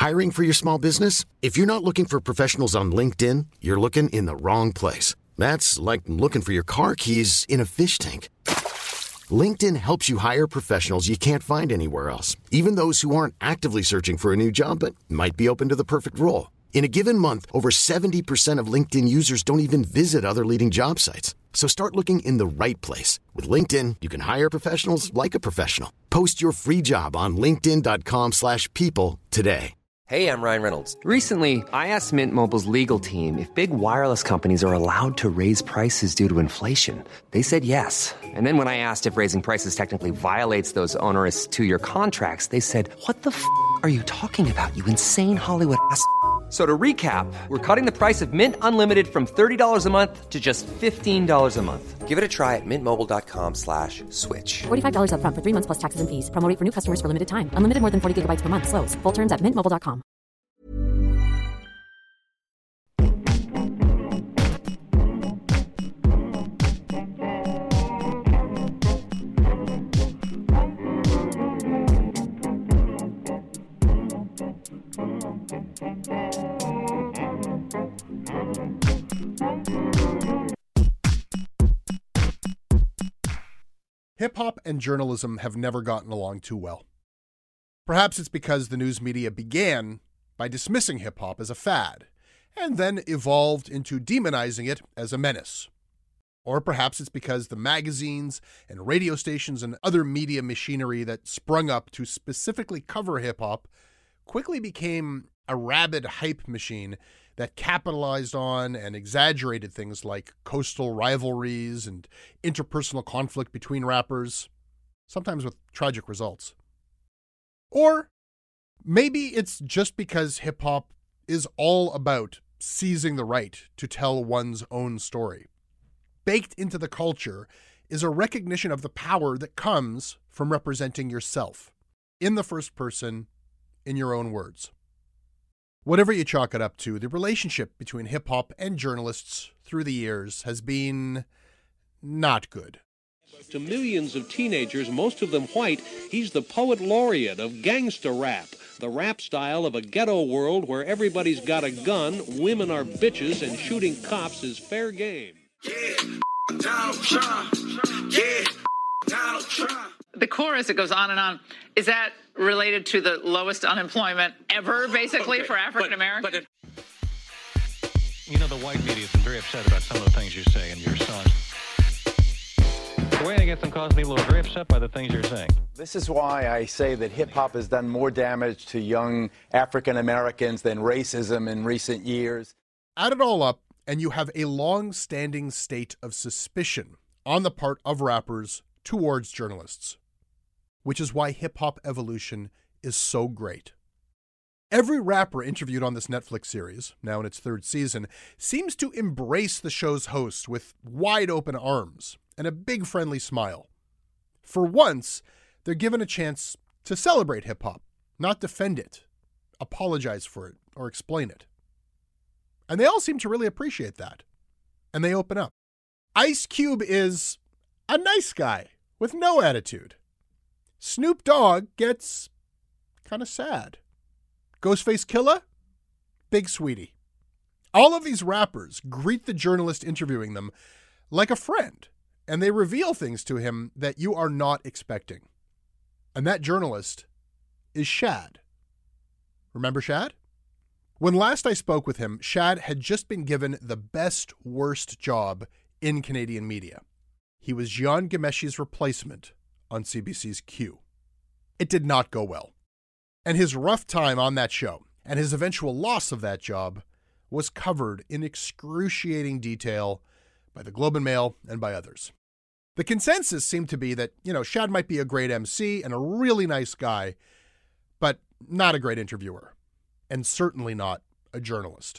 Hiring for your small business? If you're not looking for professionals on LinkedIn, you're looking in the wrong place. That's like looking for your car keys in a fish tank. LinkedIn helps you hire professionals you can't find anywhere else, even those who aren't actively searching for a new job but might be open to the perfect role. In a given month, over 70% of LinkedIn users don't even visit other leading job sites. So start looking in the right place. With LinkedIn, you can hire professionals like a professional. Post your free job on linkedin.com/people today. Hey, I'm Ryan Reynolds. Recently, I asked Mint Mobile's legal team if big wireless companies are allowed to raise prices due to inflation. They said yes. And then when I asked if raising prices technically violates those onerous two-year contracts, they said, "What the f*** are you talking about, you insane Hollywood ass?" So to recap, we're cutting the price of Mint Unlimited from $30 a month to just $15 a month. Give it a try at mintmobile.com/switch. $45 up front for 3 months plus taxes and fees. Promo rate for new customers for limited time. Unlimited more than 40 gigabytes per month. Slows full terms at mintmobile.com. Hip-hop and journalism have never gotten along too well. Perhaps it's because the news media began by dismissing hip-hop as a fad, and then evolved into demonizing it as a menace. Or perhaps it's because the magazines and radio stations and other media machinery that sprung up to specifically cover hip-hop quickly became a rabid hype machine that capitalized on and exaggerated things like coastal rivalries and interpersonal conflict between rappers, sometimes with tragic results. Or maybe it's just because hip-hop is all about seizing the right to tell one's own story. Baked into the culture is a recognition of the power that comes from representing yourself, in the first person, in your own words. Whatever you chalk it up to, the relationship between hip-hop and journalists through the years has been not good. To millions of teenagers, most of them white, he's the poet laureate of gangsta rap, the rap style of a ghetto world where everybody's got a gun, women are bitches, and shooting cops is fair game. Yeah, Donald Trump. Yeah, Donald Trump. The chorus, it goes on and on. Is that related to the lowest unemployment ever, basically, for African Americans? You know, the white media has been very upset about some of the things you say in your songs. The way I get them causing people are very upset by the things you're saying. This is why I say that hip-hop has done more damage to young African Americans than racism in recent years. Add it all up, and you have a long-standing state of suspicion on the part of rappers towards journalists, which is why hip-hop evolution is so great. Every rapper interviewed on this Netflix series, now in its third season, seems to embrace the show's host with wide open arms and a big friendly smile. For once, they're given a chance to celebrate hip-hop, not defend it, apologize for it, or explain it. And they all seem to really appreciate that. And they open up. Ice Cube is a nice guy with no attitude. Snoop Dogg gets kind of sad. Ghostface Killah? Big sweetie. All of these rappers greet the journalist interviewing them like a friend, and they reveal things to him that you are not expecting. And that journalist is Shad. Remember Shad? When last I spoke with him, Shad had just been given the best worst job in Canadian media. He was Jian Ghomeshi's replacement on CBC's Q. It did not go well. And his rough time on that show and his eventual loss of that job was covered in excruciating detail by the Globe and Mail and by others. The consensus seemed to be that, Shad might be a great MC and a really nice guy, but not a great interviewer, and certainly not a journalist.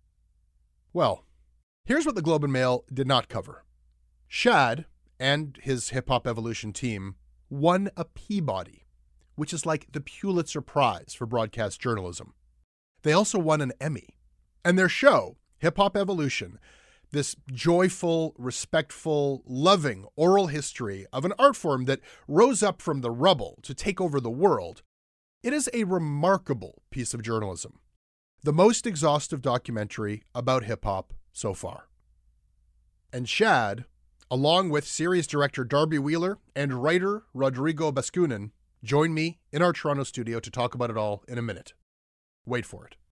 Well, here's what the Globe and Mail did not cover. Shad and his Hip Hop Evolution team won a Peabody, which is like the Pulitzer Prize for broadcast journalism. They also won an Emmy. And their show, Hip Hop Evolution, this joyful, respectful, loving oral history of an art form that rose up from the rubble to take over the world, It is a remarkable piece of journalism, the most exhaustive documentary about hip-hop so far. And Shad, along with series director Darby Wheeler and writer Rodrigo Baskunin, join me in our Toronto studio to talk about it all in a minute. Wait for it.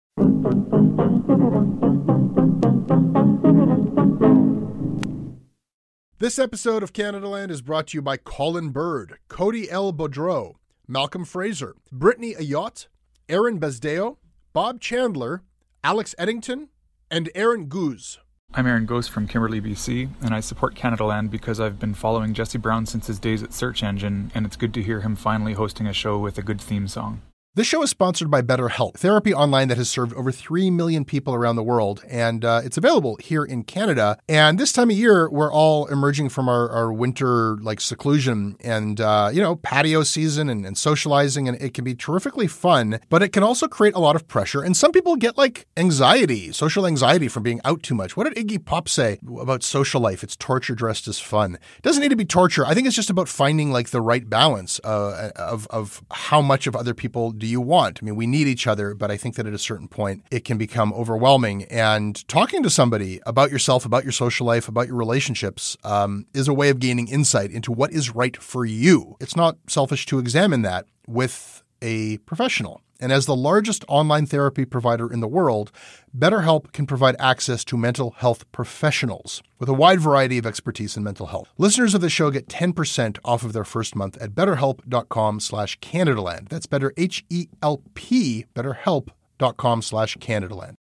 This episode of Canadaland is brought to you by Colin Bird, Cody L. Boudreau, Malcolm Fraser, Brittany Ayotte, Aaron Bezdeo, Bob Chandler, Alex Eddington, and Aaron Goose. I'm Aaron Goose from Kimberley, BC, and I support Canadaland because I've been following Jesse Brown since his days at Search Engine, and it's good to hear him finally hosting a show with a good theme song. This show is sponsored by BetterHelp, therapy online that has served over 3 million people around the world, and it's available here in Canada. And this time of year, we're all emerging from our winter seclusion and, patio season and socializing, and it can be terrifically fun, but it can also create a lot of pressure. And some people get anxiety, social anxiety from being out too much. What did Iggy Pop say about social life? It's torture dressed as fun. It doesn't need to be torture. I think it's just about finding the right balance of how much of other people do you want? I mean, we need each other, but I think that at a certain point, it can become overwhelming. And talking to somebody about yourself, about your social life, about your relationships is a way of gaining insight into what is right for you. It's not selfish to examine that with a professional. And as the largest online therapy provider in the world, BetterHelp can provide access to mental health professionals with a wide variety of expertise in mental health. Listeners of the show get 10% off of their first month at betterhelp.com/Canadaland. That's better, H-E-L-P, betterhelp.com/Canadaland.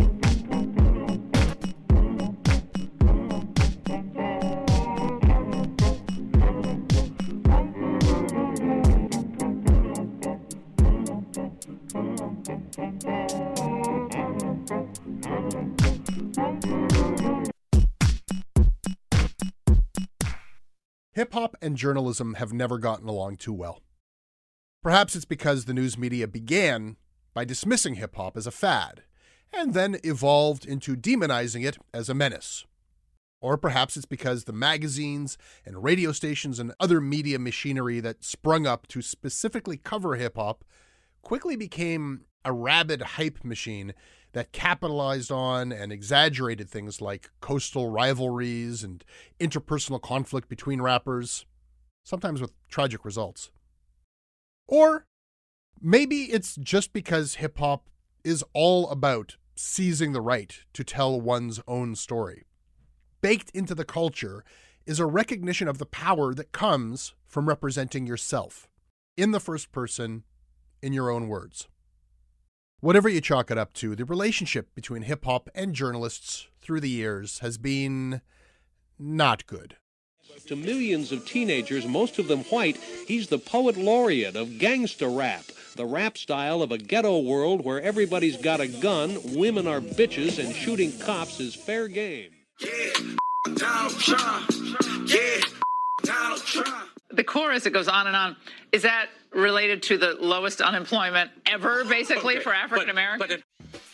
Hip-hop and journalism have never gotten along too well. Perhaps it's because the news media began by dismissing hip-hop as a fad, and then evolved into demonizing it as a menace. Or perhaps it's because the magazines and radio stations and other media machinery that sprung up to specifically cover hip-hop quickly became a rabid hype machine that capitalized on and exaggerated things like coastal rivalries and interpersonal conflict between rappers, sometimes with tragic results. Or maybe it's just because hip-hop is all about seizing the right to tell one's own story. Baked into the culture is a recognition of the power that comes from representing yourself in the first person, in your own words. Whatever you chalk it up to, the relationship between hip-hop and journalists through the years has been not good. To millions of teenagers, most of them white, he's the poet laureate of gangsta rap, the rap style of a ghetto world where everybody's got a gun, women are bitches, and shooting cops is fair game. Yeah, Donald Trump. Yeah, Donald Trump. The chorus, it goes on and on. Is that related to the lowest unemployment ever, basically, for African Americans?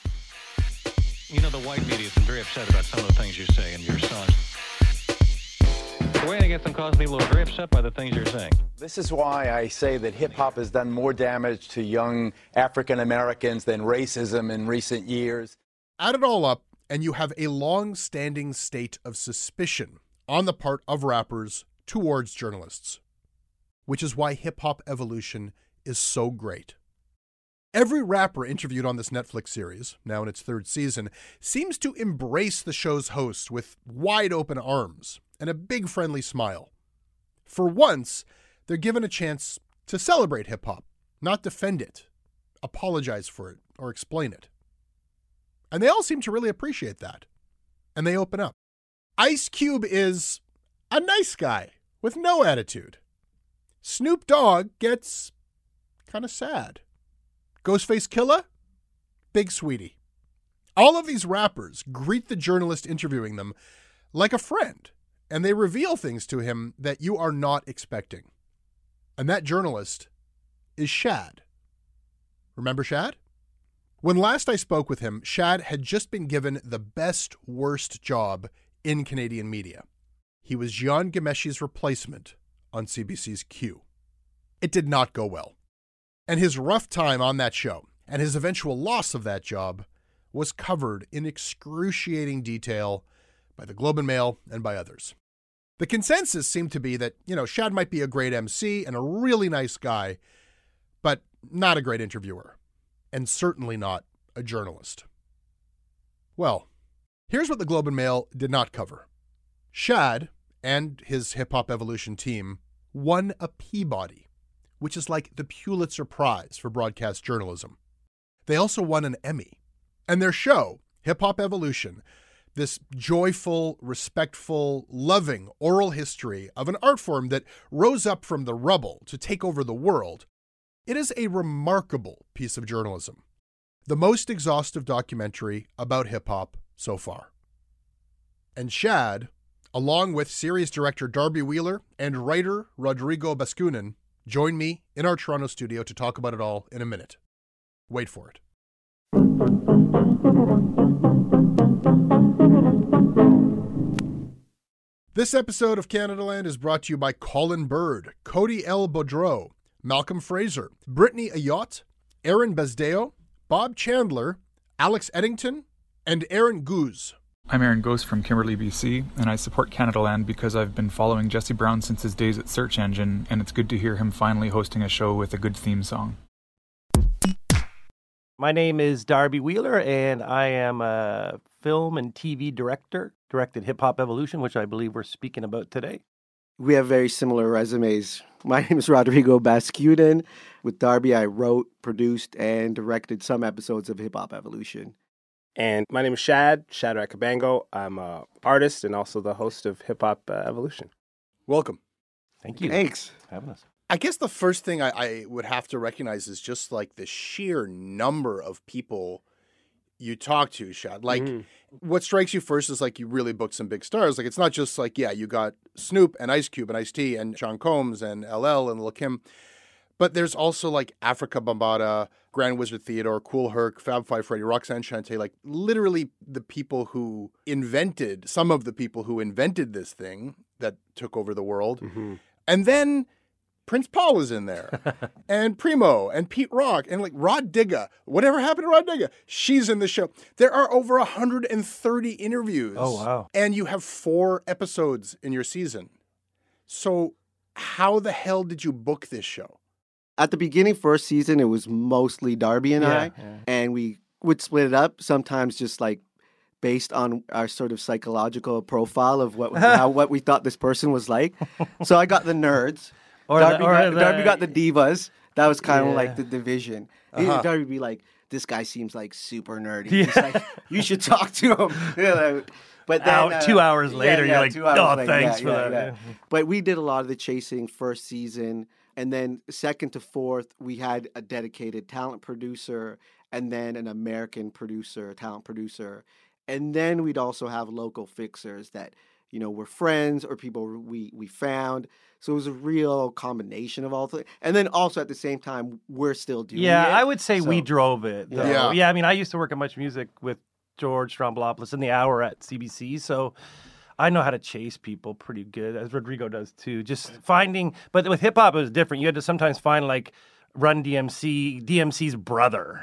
The white media has been very upset about some of the things you say in your songs. Going against them causes me a little very upset by the things you're saying. This is why I say that hip-hop has done more damage to young African Americans than racism in recent years. Add it all up, and you have a long-standing state of suspicion on the part of rappers towards journalists, which is why hip-hop evolution is so great. Every rapper interviewed on this Netflix series, now in its third season, seems to embrace the show's host with wide open arms and a big friendly smile. For once, they're given a chance to celebrate hip-hop, not defend it, apologize for it, or explain it. And they all seem to really appreciate that. And they open up. Ice Cube is a nice guy with no attitude. Snoop Dogg gets kind of sad. Ghostface Killah, big sweetie. All of these rappers greet the journalist interviewing them like a friend, and they reveal things to him that you are not expecting. And that journalist is Shad. Remember Shad? When last I spoke with him, Shad had just been given the best worst job in Canadian media. He was Jian Ghomeshi's replacement on CBC's Q. It did not go well. And his rough time on that show and his eventual loss of that job was covered in excruciating detail by the Globe and Mail and by others. The consensus seemed to be that, Shad might be a great MC and a really nice guy, but not a great interviewer, and certainly not a journalist. Well, here's what the Globe and Mail did not cover. Shad and his Hip Hop Evolution team won a Peabody, which is like the Pulitzer Prize for broadcast journalism. They also won an Emmy. And their show, Hip Hop Evolution, this joyful, respectful, loving oral history of an art form that rose up from the rubble to take over the world, it is a remarkable piece of journalism. The most exhaustive documentary about hip-hop so far. And Shad, along with series director Darby Wheeler and writer Rodrigo Baskunin, join me in our Toronto studio to talk about it all in a minute. Wait for it. This episode of Canada Land is brought to you by Colin Bird, Cody L. Boudreau, Malcolm Fraser, Brittany Ayotte, Aaron Bezdeo, Bob Chandler, Alex Eddington, and Aaron Goose. I'm Aaron Goose from Kimberley, BC, and I support Canada Land because I've been following Jesse Brown since his days at Search Engine, and it's good to hear him finally hosting a show with a good theme song. My name is Darby Wheeler, and I am a film and TV director. Directed Hip Hop Evolution, which I believe we're speaking about today. We have very similar resumes. My name is Rodrigo Baskunin. With Darby, I wrote, produced, and directed some episodes of Hip Hop Evolution. And my name is Shadrack Kabango. I'm an artist and also the host of Hip Hop Evolution. Welcome. Thank you. Thanks for having us. I guess the first thing I would have to recognize is just like the sheer number of people you talk to, Shad. Like, what strikes you first is like you really booked some big stars. Like, it's not just like, yeah, you got Snoop and Ice Cube and Ice-T and Sean Combs and LL and Lil' Kim. But there's also like Africa Bambaataa, Grand Wizard Theodore, Kool Herc, Fab Five Freddy, Roxanne Shante, like literally some of the people who invented this thing that took over the world. Mm-hmm. And then Prince Paul was in there, and Primo, and Pete Rock, and like Rod Digga. Whatever happened to Rod Digga? She's in the show. There are over 130 interviews. Oh, wow. And you have 4 episodes in your season. So how the hell did you book this show? At the beginning, first season, it was mostly Darby and I, and we would split it up, sometimes just like based on our sort of psychological profile of what we thought this person was like. So I got the nerds. Darby got the divas. That was kind of like the division. Darby would be like, this guy seems like super nerdy. He's like, you should talk to him. But then 2 hours later, you're like, thanks for that. Yeah. But we did a lot of the chasing first season. And then second to fourth, we had a dedicated talent producer and then an American producer, talent producer. And then we'd also have local fixers that, were friends or people we found. So it was a real combination of all things. And then also at the same time, we're still doing it. Yeah, I would say we drove it. Though. Yeah. I mean, I used to work at Much Music with George Strombolopoulos in the hour at CBC. So I know how to chase people pretty good, as Rodrigo does too. Just finding, but with hip hop, it was different. You had to sometimes find like Run DMC's brother,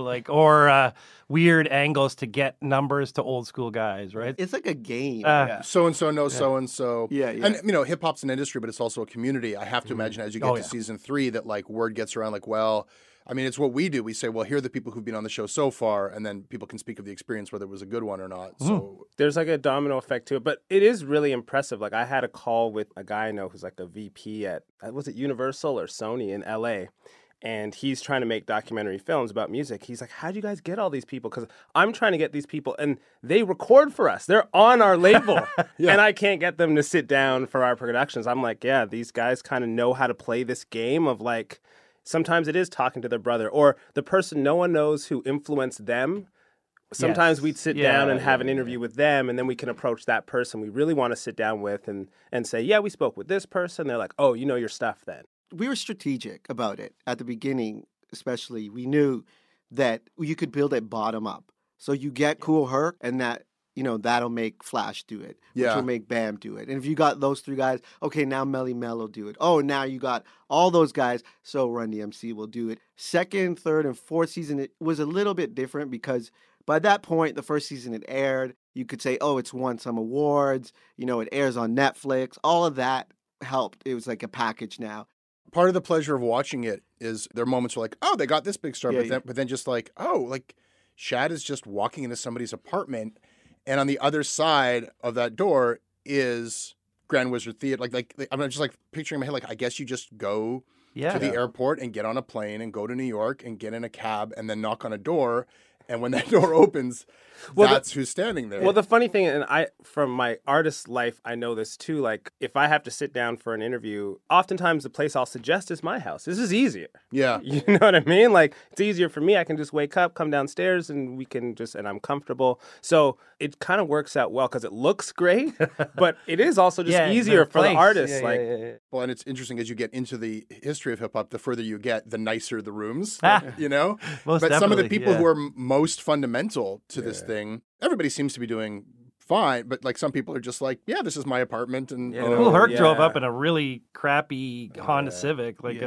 or weird angles to get numbers to old school guys, right? It's like a game. So-and-so knows so-and-so. Yeah. And, hip-hop's an industry, but it's also a community. I have to imagine as you get to season 3 that, like, word gets around, like, well, I mean, it's what we do. We say, well, here are the people who've been on the show so far, and then people can speak of the experience, whether it was a good one or not. So there's like a domino effect to it, but it is really impressive. Like, I had a call with a guy I know who's like a VP at, was it Universal or Sony in LA? And he's trying to make documentary films about music. He's like, how do you guys get all these people? Because I'm trying to get these people, and they record for us. They're on our label. And I can't get them to sit down for our productions. I'm like, yeah, these guys kind of know how to play this game of like, sometimes it is talking to their brother or the person no one knows who influenced them. Sometimes we'd sit down and have an interview with them, and then we can approach that person we really want to sit down with and say, yeah, we spoke with this person. They're like, oh, you know your stuff then. We were strategic about it at the beginning, especially. We knew that you could build it bottom up. So you get Kool Herc, and that, that'll make Flash do it, which Yeah. will make Bam do it. And if you got those three guys, okay, now Melly Mel will do it. Oh, now you got all those guys, so Run DMC will do it. Second, third, and fourth season, it was a little bit different because by that point, the first season had aired. You could say, oh, it's won some awards. It airs on Netflix. All of that helped. It was like a package now. Part of the pleasure of watching it is there are moments where like, oh, they got this big star, Yeah, but then just like, oh, like Shad is just walking into somebody's apartment, and on the other side of that door is Grand Wizard Theater. Like I'm just like picturing in my head, like I guess you just go to the airport and get on a plane and go to New York and get in a cab and then knock on a door. And when that door opens, that's who's standing there. Well, the funny thing, and from my artist life, I know this too. Like, if I have to sit down for an interview, oftentimes the place I'll suggest is my house. This is easier. Yeah. You know what I mean? Like, it's easier for me. I can just wake up, come downstairs, and and I'm comfortable. So it kind of works out well because it looks great, but it is also just easier for the artist. Well, and it's interesting as you get into the history of hip hop, the further you get, the nicer the rooms, Most But some of the definitely, people who are most fundamental to this thing, everybody seems to be doing fine, but like some people are just like, yeah, this is my apartment. And Kool Herc drove up in a really crappy Honda Civic, like a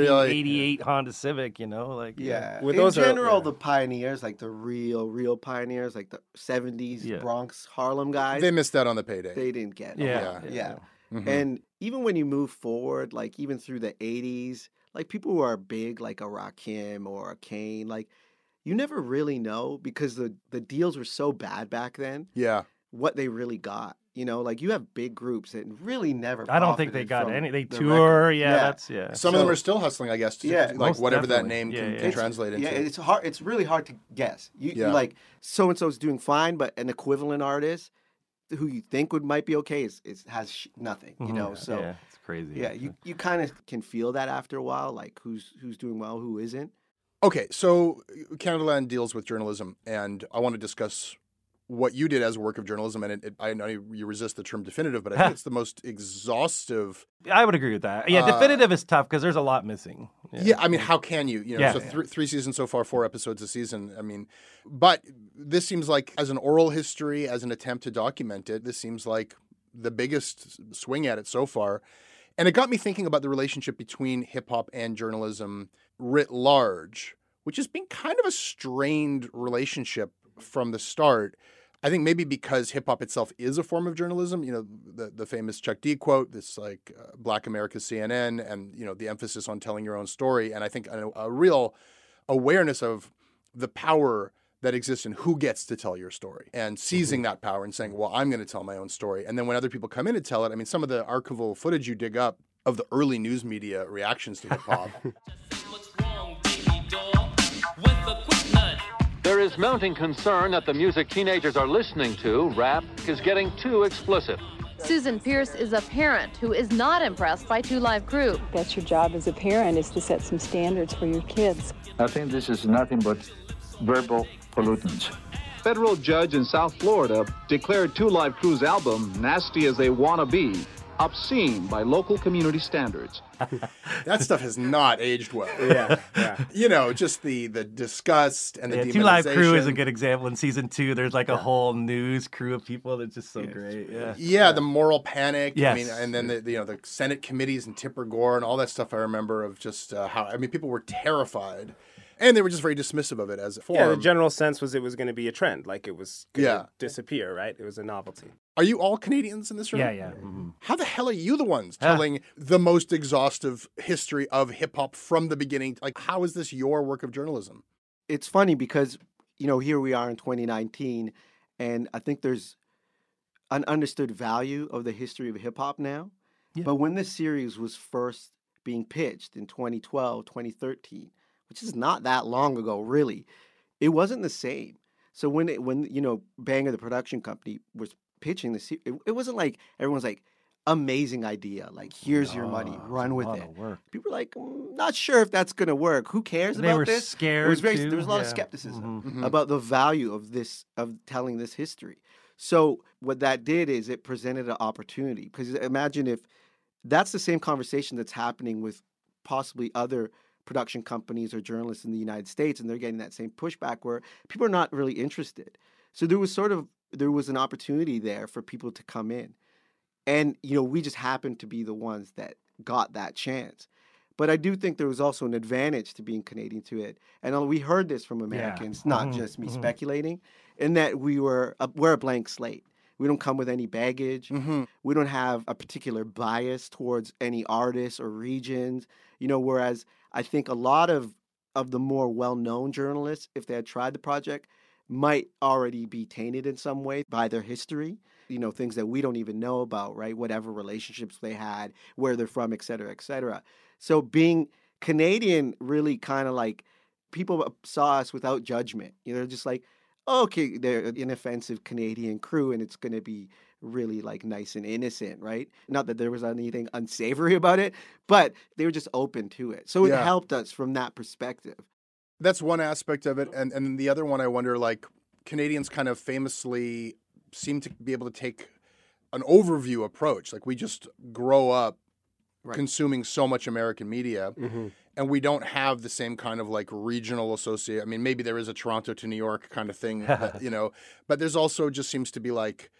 1988 Honda Civic, like In general, the pioneers, like the real pioneers, like the 70s Bronx Harlem guys, they missed out on the payday. They didn't get it. Yeah. Mm-hmm. And even when you move forward, like even through the 80s, like people who are big, like a Rakim or a Kane, like you never really know because the deals were so bad back then. Yeah. What they really got. Like you have big groups that really never. I don't think they got any. They the tour. record. Some of them are still hustling, I guess. Like most whatever that definitely. name can translate into. Yeah, it's hard. It's really hard to guess. You like so and so is doing fine, but an equivalent artist who you think might be okay has nothing. So it's crazy. Yeah, you kind of can feel that after a while, like who's doing well, who isn't. Okay, so Canadaland deals with journalism, and I want to discuss what you did as a work of journalism, and I know you resist the term definitive, but I think it's the most exhaustive. I would agree with that. Yeah, definitive is tough because there's a lot missing. Yeah, I mean, how can you? Three seasons so far, 4 episodes a season. I mean, but this seems like, as an oral history, as an attempt to document it, this seems like the biggest swing at it so far. And it got me thinking about the relationship between hip-hop and journalism writ large, which has been kind of a strained relationship from the start. I think maybe because hip-hop itself is a form of journalism, the famous Chuck D quote, this like Black America CNN, and, the emphasis on telling your own story. And I think a real awareness of the power that exists in who gets to tell your story and seizing that power and saying, well, I'm going to tell my own story. And then when other people come in and tell it, I mean, some of the archival footage you dig up of the early news media reactions to hip hop. There is mounting concern that the music teenagers are listening to, rap, is getting too explicit. Susan Pierce is a parent who is not impressed by 2 Live Crew. That's your job as a parent, is to set some standards for your kids. I think this is nothing but verbal pollutants. Federal judge in South Florida declared 2 Live Crew's album, Nasty as They Wanna Be, obscene by local community standards. That stuff has not aged well. Just the disgust and the demonization. 2 Live Crew is a good example. In season 2, there's like a whole news crew of people that's just so great. The moral panic. Yes. I mean, and then the Senate committees and Tipper Gore and all that stuff. I remember of just how people were terrified. And they were just very dismissive of it as a form. Yeah, the general sense was it was going to be a trend, like it was going to disappear, right? It was a novelty. Are you all Canadians in this room? Yeah. Mm-hmm. How the hell are you the ones telling the most exhaustive history of hip-hop from the beginning? Like, how is this your work of journalism? It's funny because, here we are in 2019, and I think there's an understood value of the history of hip-hop now. Yeah. But when this series was first being pitched in 2012, 2013, which is not that long ago, really, it wasn't the same. So when Banger, the production company, was pitching this, it wasn't like everyone's like, amazing idea, like here's your money, run with it. People were like, not sure if that's gonna work. Who cares about this? They were scared. It was there was a lot of skepticism about the value of telling this history. So what that did is it presented an opportunity, because imagine if that's the same conversation that's happening with possibly other production companies or journalists in the United States, and they're getting that same pushback where people are not really interested. So there was an opportunity there for people to come in. And, we just happened to be the ones that got that chance. But I do think there was also an advantage to being Canadian to it. And we heard this from Americans, not just me speculating, in that we're a blank slate. We don't come with any baggage. We don't have a particular bias towards any artists or regions. Whereas I think a lot of the more well-known journalists, if they had tried the project, might already be tainted in some way by their history. Things that we don't even know about, right? Whatever relationships they had, where they're from, et cetera, et cetera. So being Canadian really kind of like, people saw us without judgment. They're just like, oh, okay, they're an inoffensive Canadian crew and it's going to be really like nice and innocent, right? Not that there was anything unsavory about it, but they were just open to it. So it helped us from that perspective. That's one aspect of it. And the other one, I wonder, like, Canadians kind of famously seem to be able to take an overview approach. Like, we just grow up consuming so much American media, and we don't have the same kind of like regional associate. I mean, maybe there is a Toronto to New York kind of thing, but there's also just seems to be like,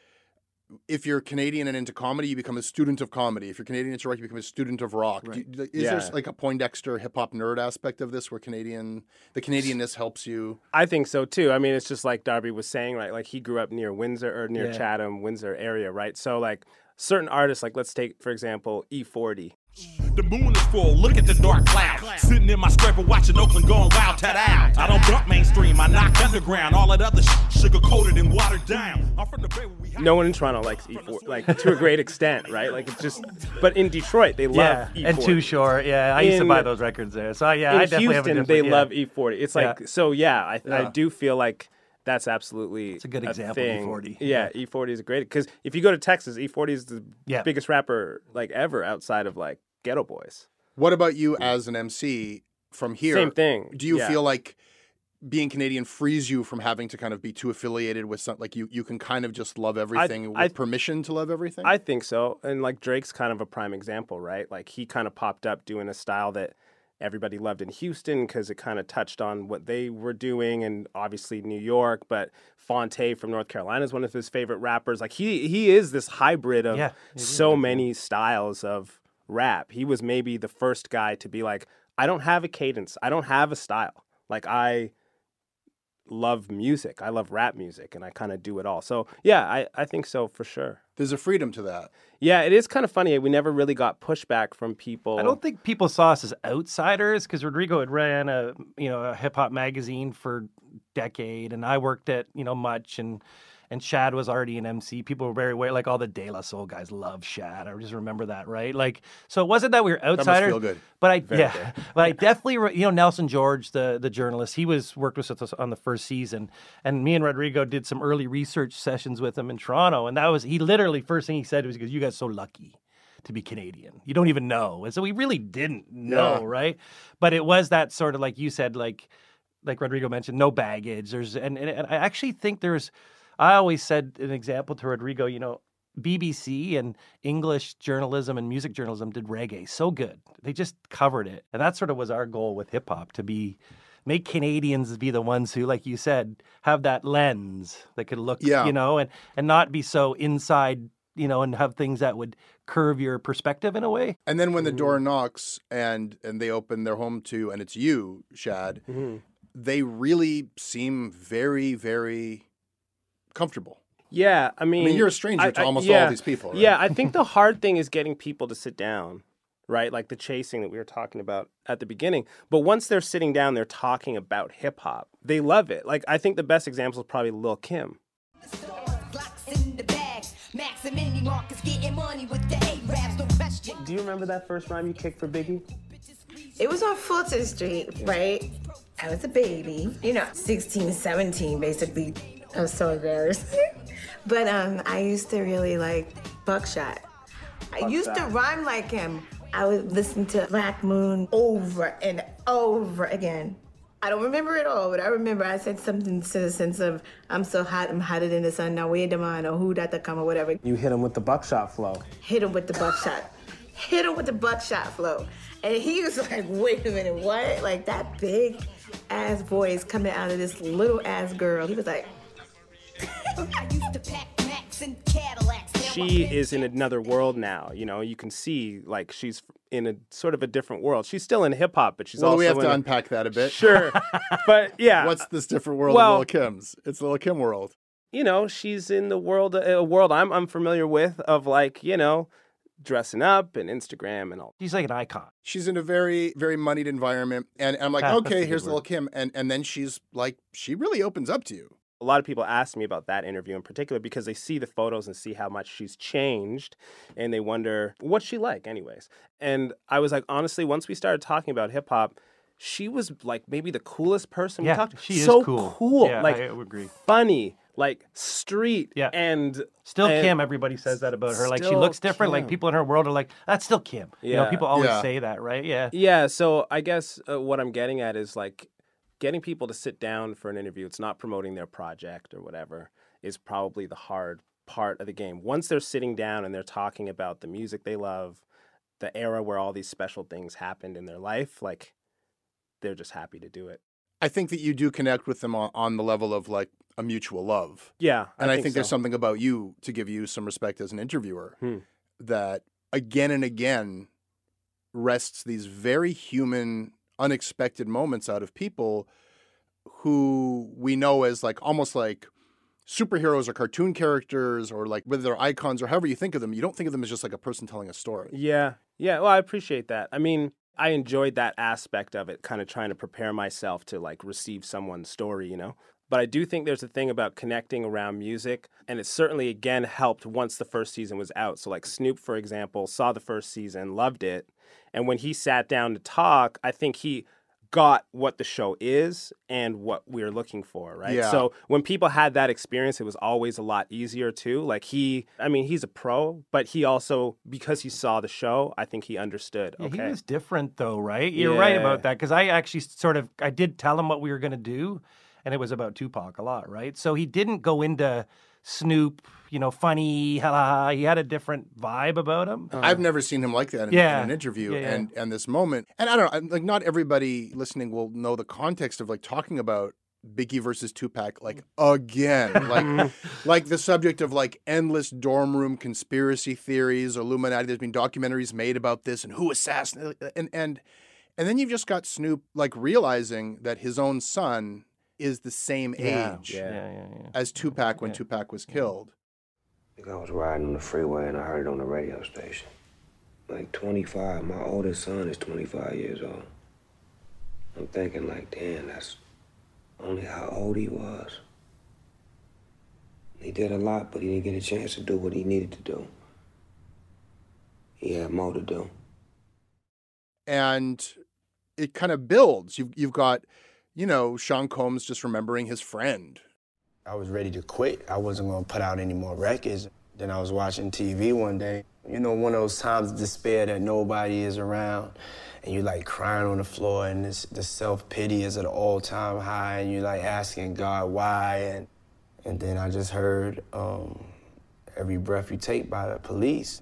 if you're Canadian and into comedy, you become a student of comedy. If you're Canadian into rock, you become a student of rock. Right. Is there like a Poindexter hip-hop nerd aspect of this where the Canadianness helps you? I think so, too. I mean, it's just like Darby was saying, right? Like, he grew up near Windsor, or near Chatham, Windsor area, right? So, like, certain artists, like, let's take, for example, E40. The moon is full, look at the dark cloud. Sitting in my scraper watching Oakland going wild, ta-down. I don't dump mainstream, I knock underground. All that other sugar-coated and watered down. I'm from the Bay where we have... No one in Toronto likes E40, like, to a great extent, right? Like, it's just... But in Detroit, they love E40. And Too Short, I used to buy those records there. So, I definitely Houston, have a different... they love E40. It's like, so, I do feel like... That's absolutely it's a good example. Thing. E40. Yeah, E40 is great because if you go to Texas, E40 is the biggest rapper like ever outside of like Ghetto Boys. What about you as an MC from here? Same thing. Do you feel like being Canadian frees you from having to kind of be too affiliated with something? Like you can kind of just love everything with permission to love everything? I think so. And like Drake's kind of a prime example, right? Like he kind of popped up doing a style that everybody loved in Houston because it kind of touched on what they were doing, and obviously New York. But Fonte from North Carolina is one of his favorite rappers. Like he is this hybrid of so many styles of rap. He was maybe the first guy to be like, I don't have a cadence, I don't have a style. Like I love music, I love rap music, and I kind of do it all. So yeah, I think so for sure. There's a freedom to that. Yeah, it is kind of funny. We never really got pushback from people. I don't think people saw us as outsiders because Rodrigo had ran a hip hop magazine for a decade, and I worked at Much, and Shad was already an MC. People were very aware, like all the De La Soul guys love Shad. I just remember that, right? Like, so it wasn't that we were outsiders. That must feel good. But I definitely, Nelson George, the journalist, he worked with us on the first season, and me and Rodrigo did some early research sessions with him in Toronto, and he literally, first thing he said was, you guys are so lucky to be Canadian. You don't even know. And so we really didn't know, right? But it was that sort of, like you said, like Rodrigo mentioned, no baggage. And I actually think I always said an example to Rodrigo, BBC and English journalism and music journalism did reggae so good. They just covered it. And that sort of was our goal with hip hop, to make Canadians be the ones who, like you said, have that lens that could look, and not be so inside, and have things that would curve your perspective in a way. And then when the door knocks and they open their home to, and it's you, Shad, they really seem very, very comfortable. Yeah, I mean, you're a stranger to almost all these people, right? Yeah, I think the hard thing is getting people to sit down, right? Like the chasing that we were talking about at the beginning. But once they're sitting down, they're talking about hip hop. They love it. Like, I think the best example is probably Lil' Kim. Do you remember that first rhyme you kicked for Biggie? It was on Fulton Street, right? I was a baby, 16, 17, basically. I was so embarrassed. But I used to really like Buckshot. I used to rhyme like him. I would listen to Black Moon over and over again. I don't remember it all, but I remember I said something to the sense of, I'm so hot, I'm hotter than the sun, now where the man, or who that to come, or whatever. You hit him with the Buckshot flow. Hit him with the Buckshot. Hit him with the Buckshot flow. And he was like, wait a minute, what? Like that big ass voice coming out of this little ass girl. He was like, She is in another world now. You know, you can see like she's in a sort of a different world. She's still in hip hop, but she's also we have to in unpack that a bit. Sure, but yeah, what's this different world of Lil Kim's? It's Lil Kim world. You know, she's in the world, a world I'm unfamiliar with, of like, you know, dressing up and Instagram and all. She's like an icon. She's in a very, very moneyed environment, and I'm like, okay, here's Lil Kim, and then she's like, she really opens up to you. A lot of people ask me about that interview in particular because they see the photos and see how much she's changed, and they wonder, what's she like anyways? And I was like, honestly, once we started talking about hip hop, she was like maybe the coolest person we talked to. She is so cool. Yeah, like, I would agree. Funny, like street, and still Kim. Everybody says that about her. Like she Still looks different. Kim. Like people in her world are like, that's still Kim. You know, people always say that, right? Yeah. Yeah. So I guess what I'm getting at is like getting people to sit down for an interview. It's not promoting their project or whatever. Is probably the hard part of the game. Once they're sitting down and they're talking about the music they love, the era where all these special things happened in their life, like they're just happy to do it. I think that you do connect with them on the level of like a mutual love. Yeah. And I think so. there's something about you, to give you some respect as an interviewer, that again and again wrests these very human, unexpected moments out of people who we know as like almost like superheroes or cartoon characters, or like whether they're icons or however you think of them. You don't think of them as just like a person telling a story. Yeah. Yeah. Well, I appreciate that. I mean, I enjoyed that aspect of it, kind of trying to prepare myself to like receive someone's story, you know? But I do think there's a thing about connecting around music, and it certainly, again, helped once the first season was out. So like Snoop, for example, saw the first season, loved it, and when he sat down to talk, I think he got what the show is and what we're looking for, right? Yeah. So when people had that experience, it was always a lot easier too. Like he's a pro, but he also, because he saw the show, I think he understood. Yeah, okay. he was different though, right? You're right about that, because I actually I did tell him what we were going to do, and it was about Tupac a lot, right? So he didn't go into Snoop, you know, funny, ha. He had a different vibe about him. I've never seen him like that in an interview. And this moment, and I don't know, like not everybody listening will know the context of like talking about Biggie versus Tupac, like again, like the subject of like endless dorm room conspiracy theories, Illuminati. There's been documentaries made about this and who assassinated, and then you've just got Snoop like realizing that his own son is the same age as Tupac when Tupac was killed. I think I was riding on the freeway and I heard it on the radio station. Like 25, my oldest son is 25 years old. I'm thinking like, damn, that's only how old he was. He did a lot, but he didn't get a chance to do what he needed to do. He had more to do. And it kind of builds. You've got, you know, Sean Combs just remembering his friend. I was ready to quit. I wasn't going to put out any more records. Then I was watching TV one day. You know, one of those times of despair that nobody is around, and you're like crying on the floor, and the self-pity is at an all-time high, and you're like asking God why. And then I just heard Every Breath You Take by the Police.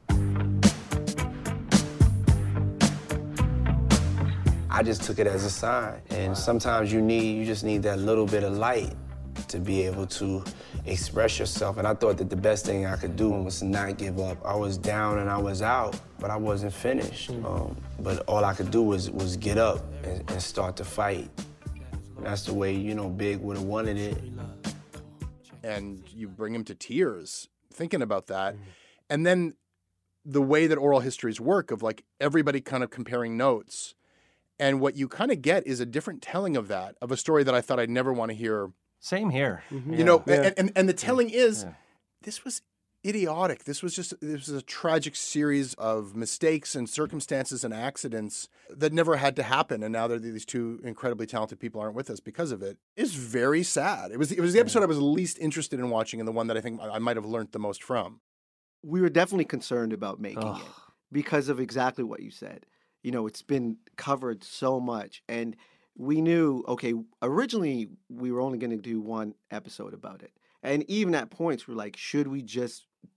I just took it as a sign. And sometimes you just need that little bit of light to be able to express yourself. And I thought that the best thing I could do was to not give up. I was down and I was out, but I wasn't finished. But all I could do was get up and start to fight. And that's the way, you know, Big would have wanted it. And you bring him to tears thinking about that. And then the way that oral histories work, of like everybody kind of comparing notes. And what you kind of get is a different telling of that, of a story that I thought I'd never want to hear. Same here. You know, and the telling is, this was idiotic. This was a tragic series of mistakes and circumstances and accidents that never had to happen. And now these two incredibly talented people aren't with us because of it. It's very sad. It was the episode I was least interested in watching, and the one that I think I might have learned the most from. We were definitely concerned about making it because of exactly what you said. You know, it's been covered so much, and we knew, okay, originally we were only going to do one episode about it. And even at points, we're like, should we just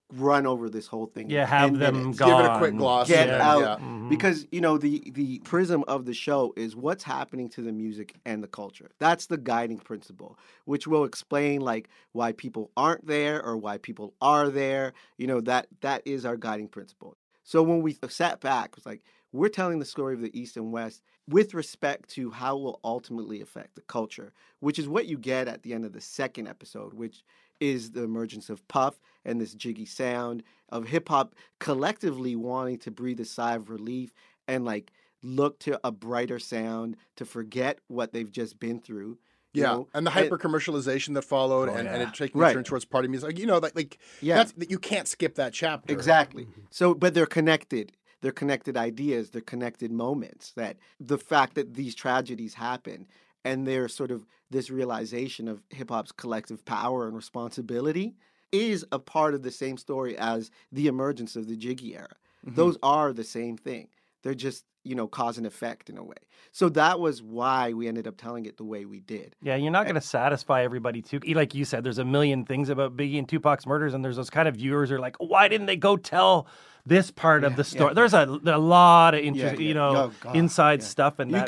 run over this whole thing. Yeah, in have 10 them minutes. gone. Give it a quick gloss. Get and, out. yeah. Because, the prism of the show is what's happening to the music and the culture. That's the guiding principle, which will explain like why people aren't there or why people are there. That is our guiding principle. So when we sat back, it's like, we're telling the story of the East and West with respect to how it will ultimately affect the culture, which is what you get at the end of the second episode, which is the emergence of Puff and this jiggy sound of hip-hop collectively wanting to breathe a sigh of relief and like look to a brighter sound to forget what they've just been through. And the hyper commercialization that followed, and it taking a turn towards party music, that's, you can't skip that chapter. Exactly. So, but they're connected. They're connected ideas. They're connected moments. That the fact that these tragedies happen, and there's sort of this realization of hip hop's collective power and responsibility, is a part of the same story as the emergence of the Jiggy era. Mm-hmm. Those are the same thing. They're just, cause and effect in a way. So that was why we ended up telling it the way we did. Yeah, you're not going to satisfy everybody too. Like you said, there's a million things about Biggie and Tupac's murders, and there's those kind of viewers who are like, why didn't they go tell this part of the story? There's a lot of inside stuff, and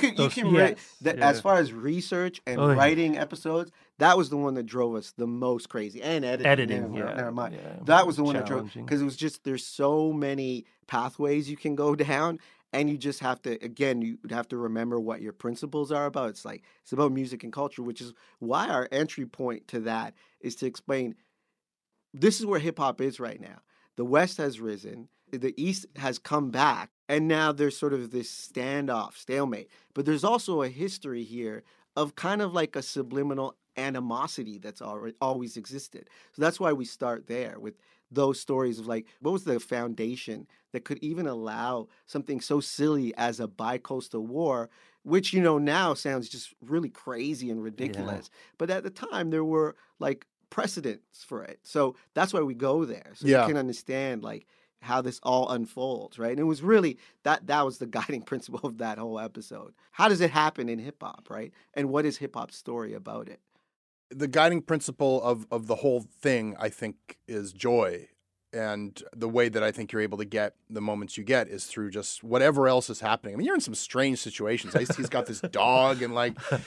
as far as research and writing episodes, that was the one that drove us the most crazy. And editing, never mind. Yeah, that was the one that drove, because it was just, there's so many pathways you can go down. And you just have to, again, you have to remember what your principles are about. It's about music and culture, which is why our entry point to that is to explain this is where hip hop is right now. The West has risen, the East has come back, and now there's sort of this stalemate. But there's also a history here of kind of like a subliminal animosity that's always existed. So that's why we start there with those stories of like, what was the foundation that could even allow something so silly as a bi-coastal war, which, now sounds just really crazy and ridiculous. Yeah. But at the time, there were like precedents for it. So that's why we go there. So you can understand like how this all unfolds, right? And it was really, that was the guiding principle of that whole episode. How does it happen in hip hop, right? And what is hip hop's story about it? The guiding principle of the whole thing, I think, is joy. And the way that I think you're able to get the moments you get is through just whatever else is happening. I mean, you're in some strange situations. Ice-T's got this dog and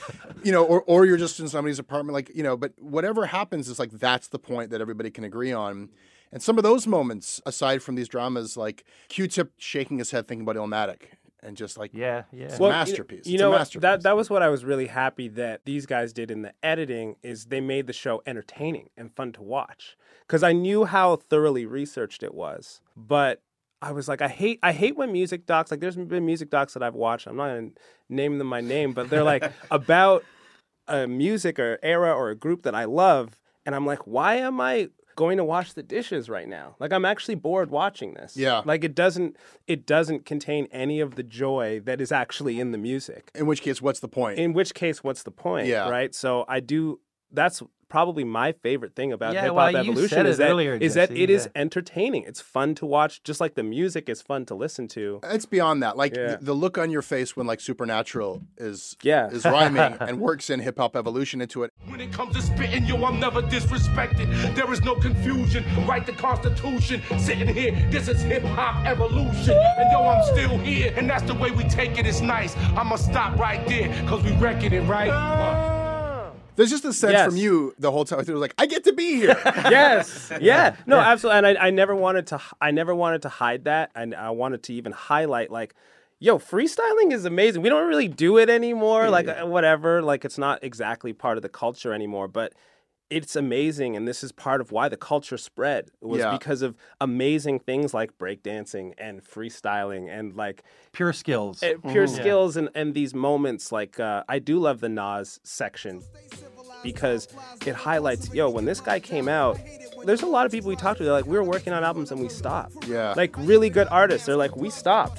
or you're just in somebody's apartment, but whatever happens is like, that's the point that everybody can agree on. And some of those moments, aside from these dramas, like Q-Tip shaking his head thinking about Illmatic. And just like, it's a masterpiece. You know what? That was what I was really happy that these guys did in the editing, is they made the show entertaining and fun to watch. Because I knew how thoroughly researched it was. But I was like, I hate when music docs, like there's been music docs that I've watched, I'm not going to name them by name, but they're like about a music or era or a group that I love. And I'm like, why am I going to wash the dishes right now? Like, I'm actually bored watching this. Yeah. Like, it doesn't contain any of the joy that is actually in the music. In which case, what's the point? Yeah. Right? So that's probably my favorite thing about Hip Hop Evolution is that it is entertaining. It's fun to watch, just like the music is fun to listen to. It's beyond that. Like the look on your face when like Supernatural is rhyming and works in Hip Hop Evolution into it. When it comes to spitting, I'm never disrespected. There is no confusion. Write the Constitution. Sitting here, this is Hip Hop Evolution. And I'm still here. And that's the way we take it. It's nice. I'ma stop right there, because we wrecking it, right? There's just a sense from you the whole time. It was like, I get to be here. Yes. Yeah. No, absolutely. And I never wanted to hide that. And I wanted to even highlight, like, yo, freestyling is amazing. We don't really do it anymore. Whatever. Like, it's not exactly part of the culture anymore. But it's amazing. And this is part of why the culture spread. It was because of amazing things like breakdancing and freestyling and like pure skills. Skills and these moments. Like, I do love the Nas section, because it highlights, when this guy came out, there's a lot of people we talked to, they're like, we were working on albums and we stopped. Yeah. Like, really good artists, they're like, we stopped.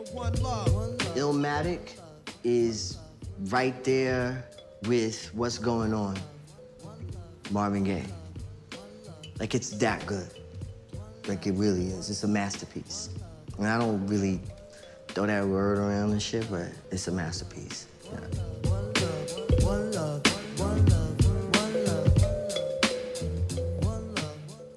Illmatic is right there with what's going on. Marvin Gaye. Like, it's that good. Like, it really is. It's a masterpiece. And I don't really throw that word around and shit, but it's a masterpiece. Yeah.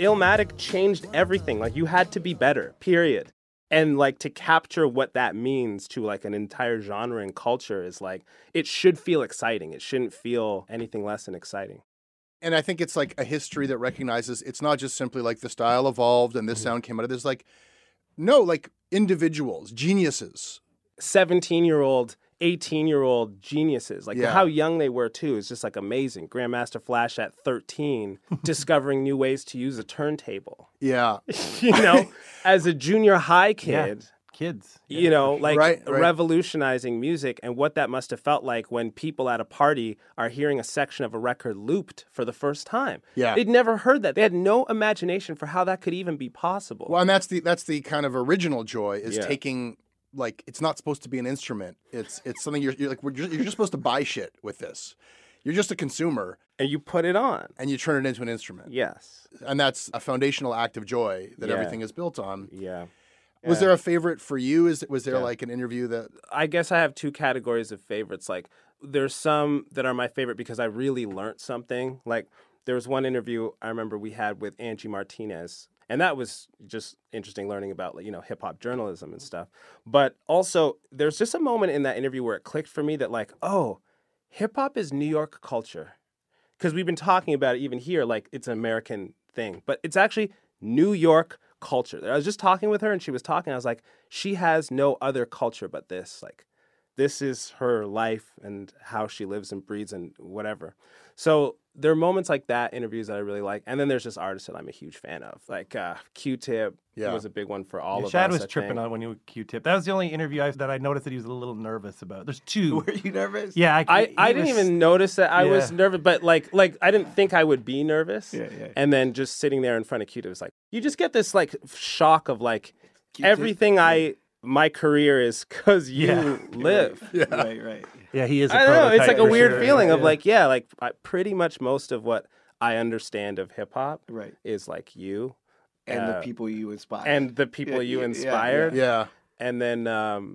Illmatic changed everything. Like, you had to be better, period. And like, to capture what that means to like an entire genre and culture is like, it should feel exciting. It shouldn't feel anything less than exciting. And I think it's like a history that recognizes it's not just simply like the style evolved and this sound came out of this. Like, no, like individuals, geniuses. 17-year-old, 18-year-old geniuses. Like, how young they were, too, is just like amazing. Grandmaster Flash at 13, discovering new ways to use a turntable. Yeah. You know, as a junior high kid. Kids. You know, like Right. revolutionizing music and what that must have felt like when people at a party are hearing a section of a record looped for the first time. Yeah. They'd never heard that. They had no imagination for how that could even be possible. Well, and that's the kind of original joy is Yeah. taking, like, it's not supposed to be an instrument. It's something you're like, you're just supposed to buy shit with this. You're just a consumer. And you put it on. And you turn it into an instrument. Yes. And that's a foundational act of joy that Yeah. everything is built on. Yeah. Was Yeah. there a favorite for you? Was there Yeah. like an interview that... I guess I have two categories of favorites. Like, there's some that are my favorite because I really learned something. Like, there was one interview I remember we had with Angie Martinez, and that was just interesting learning about, like, you know, hip hop journalism and stuff. But also, there's just a moment in that interview where it clicked for me that, like, oh, hip hop is New York culture. Because we've been talking about it even here, like it's an American thing, but it's actually New York culture. I was just talking with her and she was talking. I was like, she has no other culture but this. Like, this is her life and how she lives and breathes and whatever. So there are moments like that, interviews that I really like. And then there's just artists that I'm a huge fan of. Like Q-Tip was a big one for all of us. Shad was I tripping think. on when you were Q-Tip. That was the only interview that I noticed that he was a little nervous about. There's two. Were you nervous? Yeah, I didn't even notice that I was Yeah. nervous, but like I didn't think I would be nervous. Yeah. And then just sitting there in front of Q-Tip was like, you just get this like shock of like Q-Tip? everything my career is because you live. Right. Yeah, he is. I don't know. It's like a for weird sure. feeling of Yeah. like, pretty much most of what I understand of hip hop is like you. And the people you inspire. And the people you inspired. Yeah. And then,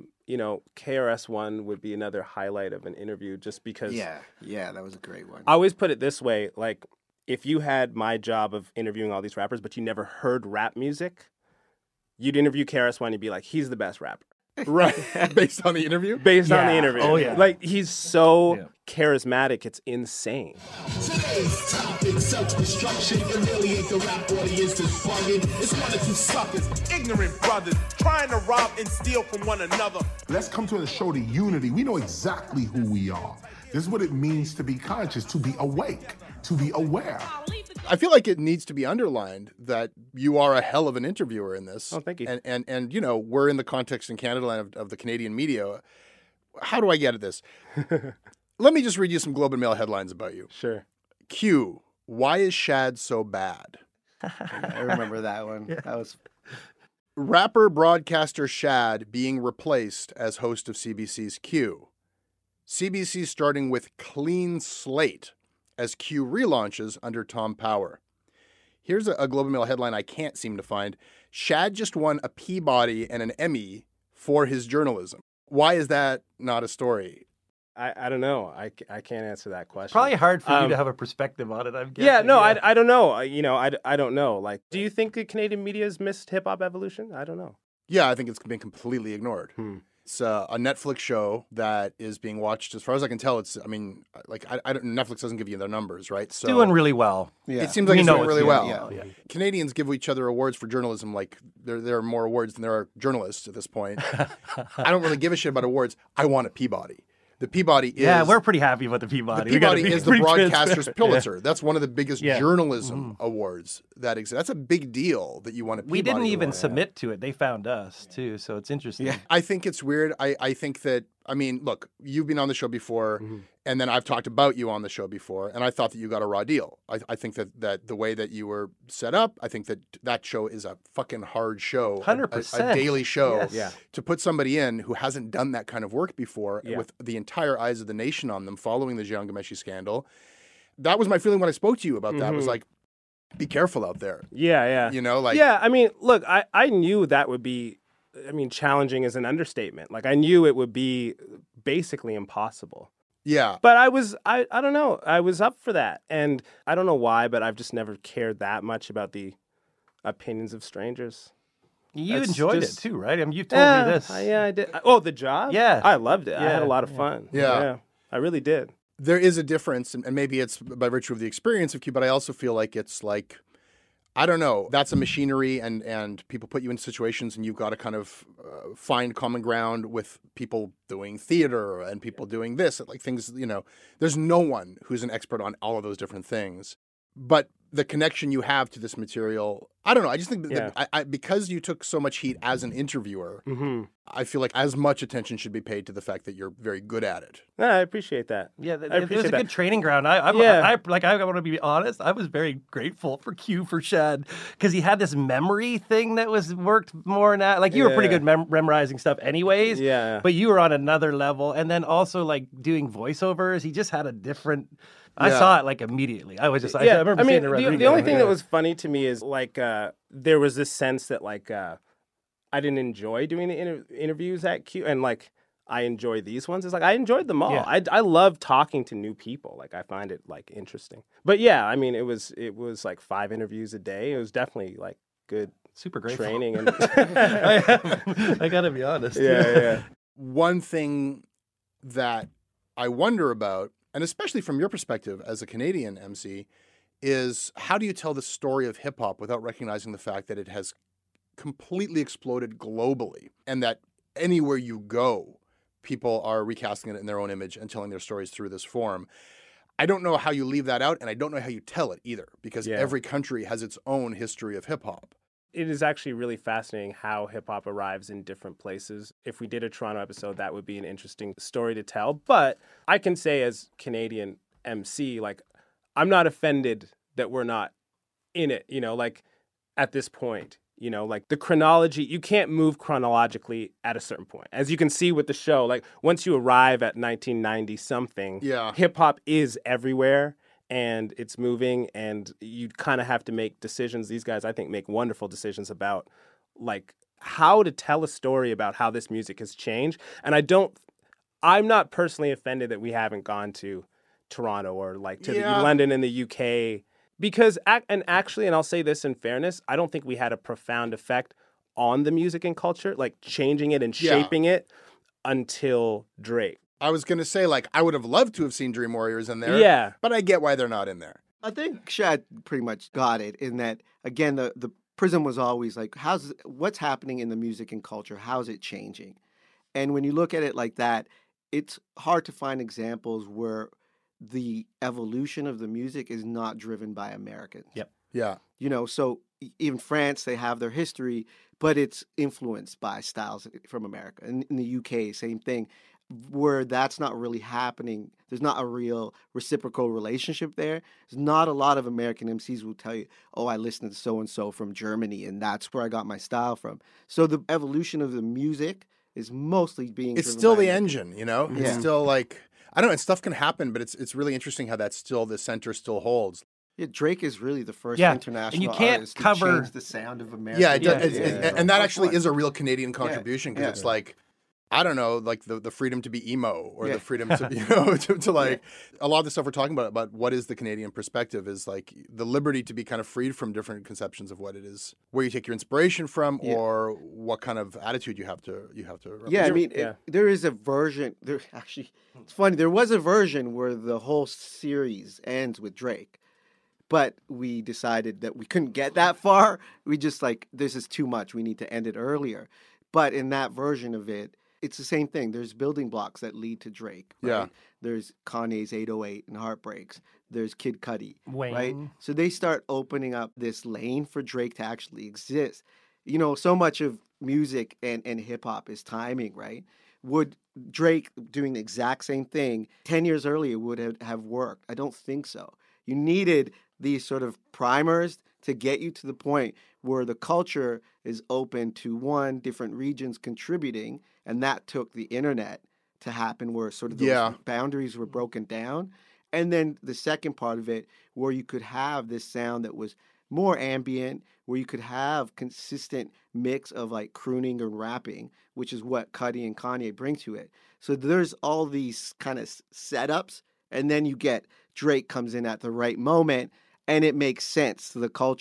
KRS-One would be another highlight of an interview just because. Yeah, that was a great one. I always put it this way, like, if you had my job of interviewing all these rappers, but you never heard rap music, you'd interview KRS-One and you'd be like, he's the best rapper. Right. Based on the interview? Based on the interview. Oh, yeah. Like, he's so charismatic, it's insane. Today's topic, self-destruction, humiliate the rap audience is bugging. It's one or two suckers, ignorant brothers, trying to rob and steal from one another. Let's come to the show the unity. We know exactly who we are. This is what it means to be conscious, to be awake, to be aware. I feel like it needs to be underlined that you are a hell of an interviewer in this. Oh, thank you. And you know, we're in the context in Canada of the Canadian media. How do I get at this? Let me just read you some Globe and Mail headlines about you. Sure. Q, why is Shad so bad? I remember that one. That was... Rapper broadcaster Shad being replaced as host of CBC's Q. CBC starting with clean slate as Q relaunches under Tom Power. Here's a Globe and Mail headline I can't seem to find. Shad just won a Peabody and an Emmy for his journalism. Why is that not a story? I don't know. I can't answer that question. Probably hard for you to have a perspective on it, I'm guessing. Yeah, no, I don't know. I don't know. Like, do you think the Canadian media has missed hip-hop evolution? I don't know. Yeah, I think it's been completely ignored. It's a Netflix show that is being watched. As far as I can tell, Netflix doesn't give you their numbers, right? So doing really well. It seems like it's doing really well. Yeah. Canadians give each other awards for journalism like there are more awards than there are journalists at this point. I don't really give a shit about awards. I want a Peabody. The Peabody is... Yeah, we're pretty happy with the Peabody. The Peabody is the broadcaster's Pulitzer. Yeah. That's one of the biggest journalism awards that exist. That's a big deal that you want a Peabody We didn't even award. submit to it. They found us, too, so it's interesting. Yeah. I think it's weird. I think that, look, you've been on the show before, and then I've talked about you on the show before, and I thought that you got a raw deal. I think that the way that you were set up, I think that show is a fucking hard show. 100%. A daily show. Yes. Yeah. To put somebody in who hasn't done that kind of work before, with the entire eyes of the nation on them following the Jian Ghomeshi scandal, that was my feeling when I spoke to you about that. Was like, be careful out there. Yeah. You know, like... Yeah, look, I knew that would be... challenging is an understatement. Like, I knew it would be basically impossible. Yeah. But I don't know. I was up for that. And I don't know why, but I've just never cared that much about the Opinions of Strangers. You That's enjoyed just- it too, right? I mean, you've told me this. Yeah, I did. Oh, The Job? Yeah. I loved it. I had a Yeah, lot of yeah. fun. Yeah. I really did. There is a difference, and maybe it's by virtue of the experience of Q, but I also feel like it's like, I don't know, that's a machinery, and people put you in situations, and you've got to kind of find common ground with people doing theater and people doing this, like things, there's no one who's an expert on all of those different things. But the connection you have to this material, I don't know. I just think that I because you took so much heat as an interviewer, I feel like as much attention should be paid to the fact that you're very good at it. No, I appreciate that. Yeah, I it was appreciate a that. good training ground. I want to be honest. I was very grateful for Q for Shad because he had this memory thing that was worked more now. Like you were pretty good memorizing stuff, anyways. Yeah. But you were on another level, and then also like doing voiceovers. He just had a different. I Yeah. saw it like immediately. I was just. I remember I seeing mean, it. Rodrigo. the only thing that was funny to me is like there was this sense that like I didn't enjoy doing the interviews at Q, and like I enjoy these ones. It's like I enjoyed them all. Yeah. I love talking to new people. Like I find it like interesting. But yeah, I mean, it was like 5 interviews a day. It was definitely like good, super grateful. training. And I gotta be honest. yeah. One thing that I wonder about, and especially from your perspective as a Canadian MC, is how do you tell the story of hip hop without recognizing the fact that it has completely exploded globally and that anywhere you go, people are recasting it in their own image and telling their stories through this form. I don't know how you leave that out, and I don't know how you tell it either, because every country has its own history of hip hop. It is actually really fascinating how hip hop arrives in different places. If we did a Toronto episode, that would be an interesting story to tell. But I can say as Canadian MC, like, I'm not offended that we're not in it, like at this point. Like the chronology, you can't move chronologically at a certain point. As you can see with the show, like once you arrive at 1990 something, hip hop is everywhere and it's moving, and you kind of have to make decisions. These guys, I think, make wonderful decisions about like how to tell a story about how this music has changed. And I'm not personally offended that we haven't gone to Toronto or like to London in the UK. Because, and I'll say this in fairness, I don't think we had a profound effect on the music and culture, like changing it and shaping it until Drake. I was going to say, like, I would have loved to have seen Dream Warriors in there. Yeah. But I get why they're not in there. I think Shad pretty much got it in that, again, the prism was always like, what's happening in the music and culture? How's it changing? And when you look at it like that, it's hard to find examples where the evolution of the music is not driven by Americans. Yep. Yeah. So even France, they have their history, but it's influenced by styles from America. And in the UK, same thing, where that's not really happening. There's not a real reciprocal relationship there. There's not a lot of American MCs who will tell you, oh, I listened to so-and-so from Germany, and that's where I got my style from. So the evolution of the music is mostly being It's driven still by the America. engine, It's still like, I don't know, and stuff can happen, but it's really interesting how that's still, the center still holds. Yeah, Drake is really the first Yeah, international and you can't artist cover- to change the sound of America. Yeah, it does, and that actually is a real Canadian contribution, because Yeah. it's like, I don't know, like the freedom to be emo, or Yeah. the freedom to, to like, a lot of the stuff we're talking about what is the Canadian perspective, is like the liberty to be kind of freed from different conceptions of what it is, where you take your inspiration from, or what kind of attitude you have to. Yeah, I mean, there is a version. There actually, it's funny. There was a version where the whole series ends with Drake, but we decided that we couldn't get that far. We just like, this is too much. We need to end it earlier. But in that version of it, it's the same thing. There's building blocks that lead to Drake. Right? Yeah. There's Kanye's 808 and Heartbreaks. There's Kid Cudi. Wayne. Right. So they start opening up this lane for Drake to actually exist. So much of music and hip hop is timing, right? Would Drake doing the exact same thing 10 years earlier would have worked? I don't think so. You needed these sort of primers to get you to the point where the culture is open to different regions contributing, and that took the internet to happen, where sort of those boundaries were broken down. And then the second part of it, where you could have this sound that was more ambient, where you could have consistent mix of like crooning and rapping, which is what Cudi and Kanye bring to it. So there's all these kind of setups, and then you get Drake comes in at the right moment, and it makes sense to the culture.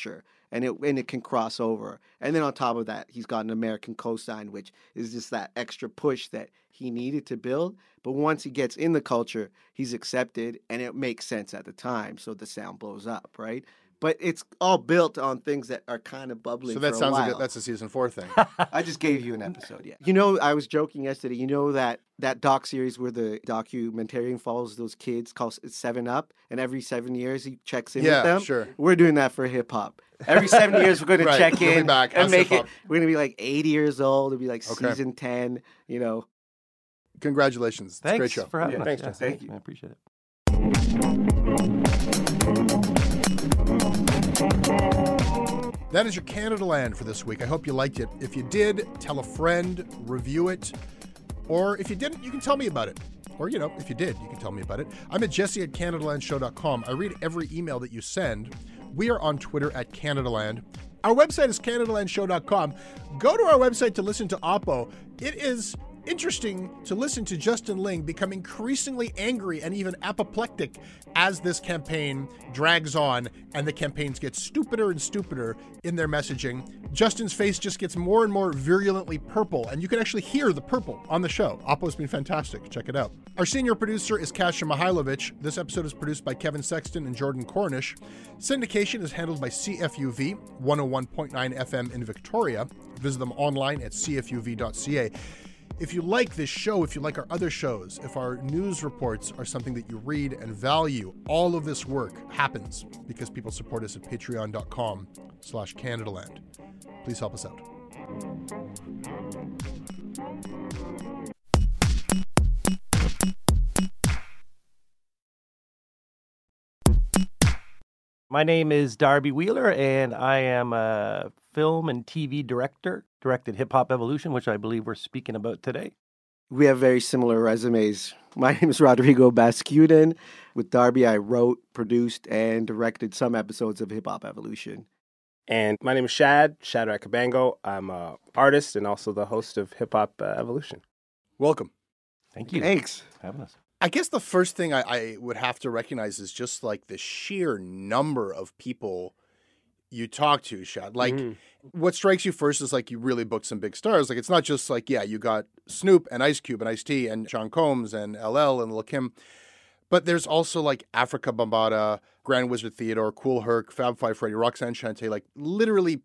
and it can cross over. And then on top of that, he's got an American cosign, which is just that extra push that he needed to build. But once he gets in the culture, he's accepted, and it makes sense at the time. So the sound blows up, right? But it's all built on things that are kind of bubbling. So that for a sounds while. like that's a season 4 thing. I just gave you an episode, yeah. You know, I was joking yesterday. You know that doc series where the documentarian follows those kids called 7 Up, and every 7 years he checks in with them? Sure. We're doing that for hip hop. Every 7 years we're going to check We'll be in back. and How's make it. hip-hop? We're going to be like 80 years old. It'll be like Okay. season 10, you know. Congratulations. It's a Thanks great show. for having us. Thanks, Yeah, Jesse. Thank you. I appreciate it. That is your Canada Land for this week. I hope you liked it. If you did, tell a friend, review it. Or if you didn't, you can tell me about it. Or, you know, if you did, you can tell me about it. I'm at jesse@CanadaLandShow.com. I read every email that you send. We are on Twitter at CanadaLand. Our website is CanadaLandShow.com. Go to our website to listen to Oppo. It is interesting to listen to Justin Ling become increasingly angry and even apoplectic as this campaign drags on and the campaigns get stupider and stupider in their messaging. Justin's face just gets more and more virulently purple, and you can actually hear the purple on the show. Oppo's been fantastic. Check it out. Our senior producer is Kasia Mihailovich. This episode is produced by Kevin Sexton and Jordan Cornish. Syndication is handled by CFUV, 101.9 FM in Victoria. Visit them online at cfuv.ca. If you like this show, if you like our other shows, if our news reports are something that you read and value, all of this work happens because people support us at patreon.com/CanadaLand. Please help us out. My name is Darby Wheeler, and I am a film and TV director. Directed Hip Hop Evolution, which I believe we're speaking about today. We have very similar resumes. My name is Rodrigo Bascuden. With Darby, I wrote, produced, and directed some episodes of Hip Hop Evolution. And my name is Shadrack Kabango. I'm an artist and also the host of Hip Hop Evolution. Welcome. Thank you. Thanks. For having us. I guess the first thing I would have to recognize is just like the sheer number of people you talk to, Shad. Like, what strikes you first is like you really booked some big stars. Like, it's not just like, yeah, you got Snoop and Ice Cube and Ice-T and Sean Combs and LL and Lil Kim. But there's also like Africa Bambaataa, Grand Wizard Theodore, Kool Herc, Fab Five Freddy, Roxanne Shante, like literally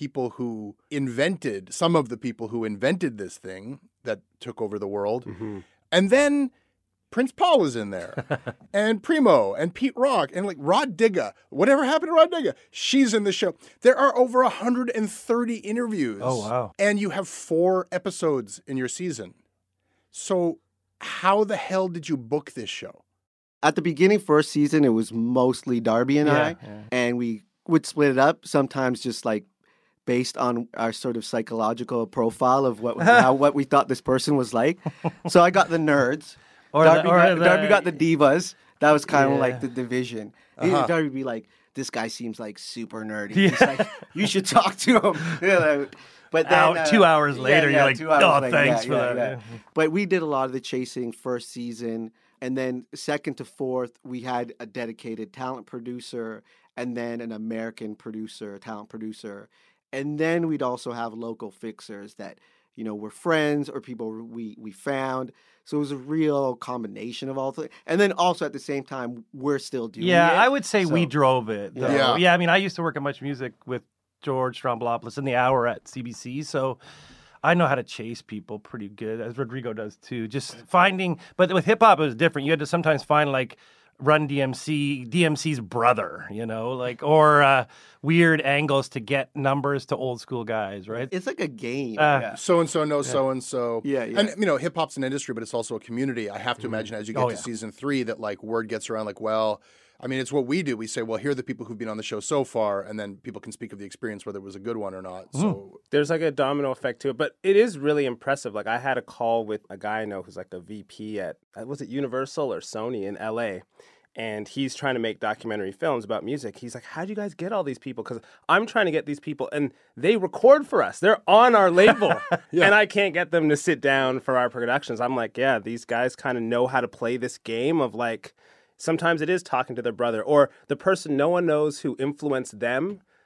some of the people who invented this thing that took over the world. Mm-hmm. And then Prince Paul is in there, and Primo, and Pete Rock, and like Rod Digga. Whatever happened to Rod Digga? She's in the show. There are over 130 interviews. Oh, wow. And you have 4 episodes in your season. So how the hell did you book this show? At the beginning, first season, it was mostly Darby and I, and we would split it up, sometimes just like based on our sort of psychological profile of what we thought this person was like. So I got the nerds. Darby got the divas. That was kind of like the division. Darby would be like, this guy seems like super nerdy. He's like, you should talk to him. But then 2 hours later, you're like, 2 hours oh, later, thanks for that. Yeah. But we did a lot of the chasing first season. And then second to fourth, we had a dedicated talent producer and then an American talent producer. And then we'd also have local fixers that, you know, were friends or people we found. So it was a real combination of all things. And then also at the same time, we're still doing it. Yeah, I would say we drove it. Though. Yeah. I mean, I used to work at Much Music with George Strombolopoulos in the hour at CBC. So I know how to chase people pretty good, as Rodrigo does too. Just finding, but with hip hop, it was different. You had to sometimes find like Run DMC's brother, you know, like, or weird angles to get numbers to old school guys, right? It's like a game. So-and-so knows so-and-so. Yeah. And, you know, hip-hop's an industry, but it's also a community. I have to imagine as you get to season 3 that, like, word gets around, like, well, I mean, it's what we do. We say, well, here are the people who've been on the show so far, and then people can speak of the experience, whether it was a good one or not. So there's like a domino effect to it, but it is really impressive. Like I had a call with a guy I know who's like a VP at, was it Universal or Sony in LA? And he's trying to make documentary films about music. He's like, how do you guys get all these people? Because I'm trying to get these people, and they record for us. They're on our label, and I can't get them to sit down for our productions. I'm like, yeah, these guys kind of know how to play this game of like, sometimes it is talking to their brother or the person no one knows who influenced them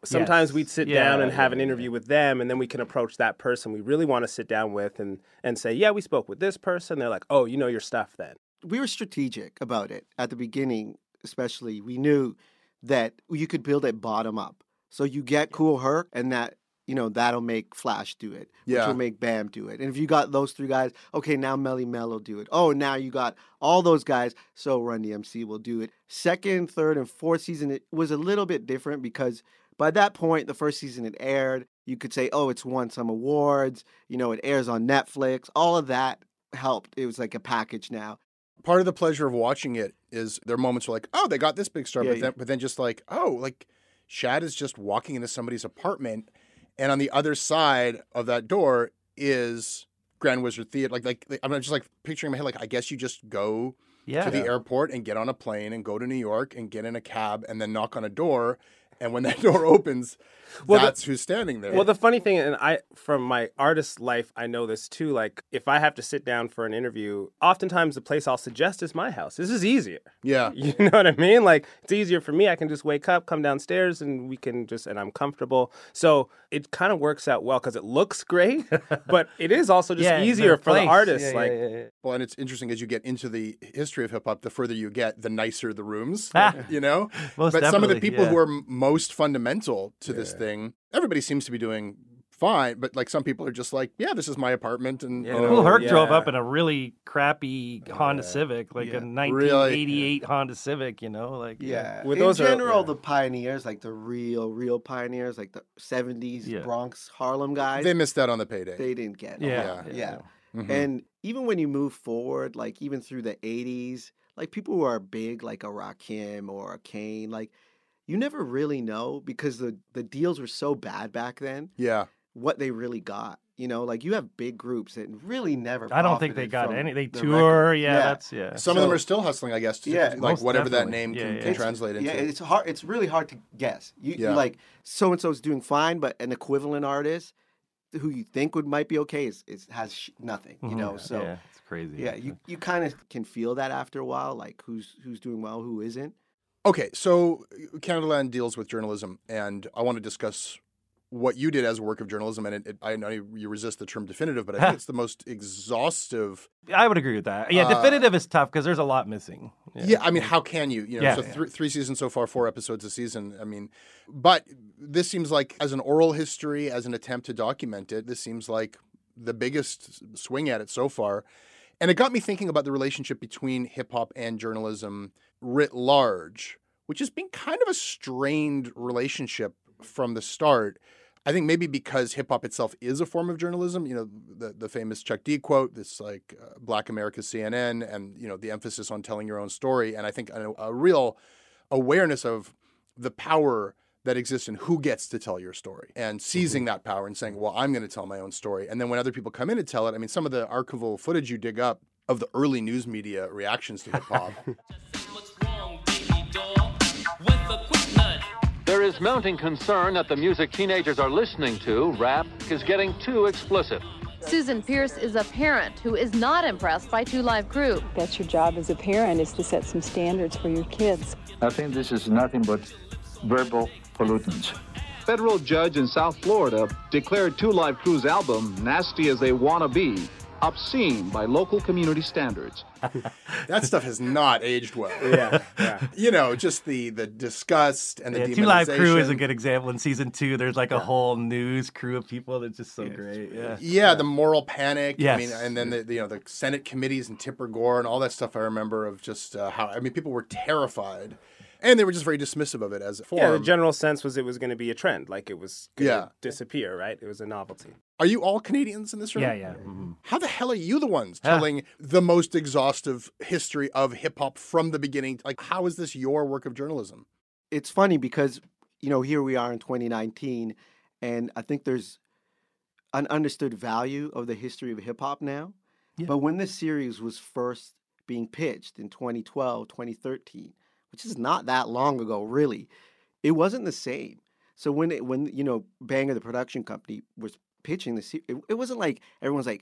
sometimes Yes. we'd sit Yeah, down and have yeah, an interview with them, and then we can approach that person we really want to sit down with and say, yeah, we spoke with this person. They're like, oh, you know your stuff then. We were strategic about it at the beginning, especially. We knew that you could build it bottom up. So you get Kool Herc, and that, you know, that'll make Flash do it, which Yeah. will make Bam do it. And if you got those three guys, okay, now Melly Mel will do it. Oh, now you got all those guys, so Run DMC will do it. Second, third, and fourth season, it was a little bit different because by that point, the first season had aired. You could say, oh, it's won some awards. You know, it airs on Netflix. All of that helped. It was like a package now. Part of the pleasure of watching it is there are moments where like, oh, they got this big star, Yeah, but then just like, oh, like Shad is just walking into somebody's apartment, and on the other side of that door is Grand Wizard Theater. Like I'm just like picturing in my head, like I guess you just go to the airport and get on a plane and go to New York and get in a cab and then knock on a door. And when that door opens, that's who's standing there. Well, the funny thing, and from my artist life, I know this too. Like, if I have to sit down for an interview, oftentimes the place I'll suggest is my house. This is easier. Yeah. You know what I mean? Like, it's easier for me. I can just wake up, come downstairs, and and I'm comfortable. So it kind of works out well because it looks great, but it is also just easier for the artist. Well, and it's interesting as you get into the history of hip hop, the further you get, the nicer the rooms, you know? Most but some of the definitely, people yeah. who are most fundamental to this thing, everybody seems to be doing fine, but like some people are just like, yeah, this is my apartment. And Kool Herc drove up in a really crappy Honda Civic, like a 1988 Honda Civic, you know? Like In general, the pioneers, like the real pioneers, like the 70s Bronx Harlem guys, they missed out on the payday. They didn't get it. Yeah. Mhm. And even when you move forward, like even through the 80s, like people who are big, like a Rakim or a Kane, like you never really know because the deals were so bad back then. Yeah. What they really got. You know, like you have big groups that really never I don't think they profited got from any. They the tour. record. Some of them are still hustling, I guess. Like most whatever that definitely. name can translate into. Yeah, it's hard. It's really hard to guess. You like so and so's doing fine, but an equivalent artist who you think might be okay has nothing. You know, so it's crazy. Yeah, you kind of can feel that after a while, like who's doing well, who isn't. Okay, so Canadaland deals with journalism, and I want to discuss what you did as a work of journalism. And I know you resist the term definitive, but I think it's the most exhaustive. I would agree with that. Yeah, definitive is tough because there's a lot missing. Yeah, I mean, how can you? You know, so three seasons so far, 4 episodes a season. I mean, but this seems like as an oral history, as an attempt to document it, this seems like the biggest swing at it so far. And it got me thinking about the relationship between hip hop and journalism writ large, which has been kind of a strained relationship from the start. I think maybe because hip hop itself is a form of journalism, you know, the famous Chuck D quote, this like Black America CNN, and, you know, the emphasis on telling your own story. And I think a real awareness of the power that exists in who gets to tell your story and seizing that power and saying, well, I'm going to tell my own story. And then when other people come in and tell it, I mean, some of the archival footage you dig up of the early news media reactions to hip hop. There is mounting concern that the music teenagers are listening to, rap, is getting too explicit. Susan Pierce is a parent who is not impressed by Two Live Crew. That's your job as a parent, is to set some standards for your kids. I think this is nothing but verbal pollutants. Federal judge in South Florida declared Two Live Crew's album, Nasty as They Wanna Be, obscene by local community standards. That stuff has not aged well. Yeah. You know, just the disgust and the demonization. Two Live Crew is a good example. In season 2, there's like a whole news crew of people that's just so great. Yeah, the moral panic. Yes. I mean, and then the Senate committees and Tipper Gore and all that stuff. I remember of just how people were terrified. And they were just very dismissive of it as a form. Yeah, the general sense was it was going to be a trend, like it was going to disappear, right? It was a novelty. Are you all Canadians in this room? Yeah. Mm-hmm. How the hell are you the ones telling the most exhaustive history of hip-hop from the beginning? Like, how is this your work of journalism? It's funny because, you know, here we are in 2019, and I think there's an understood value of the history of hip-hop now. Yeah. But when this series was first being pitched in 2012, 2013, which is not that long ago, really, it wasn't the same. So when you know, Banger, the production company, was pitching this, it wasn't like everyone's like,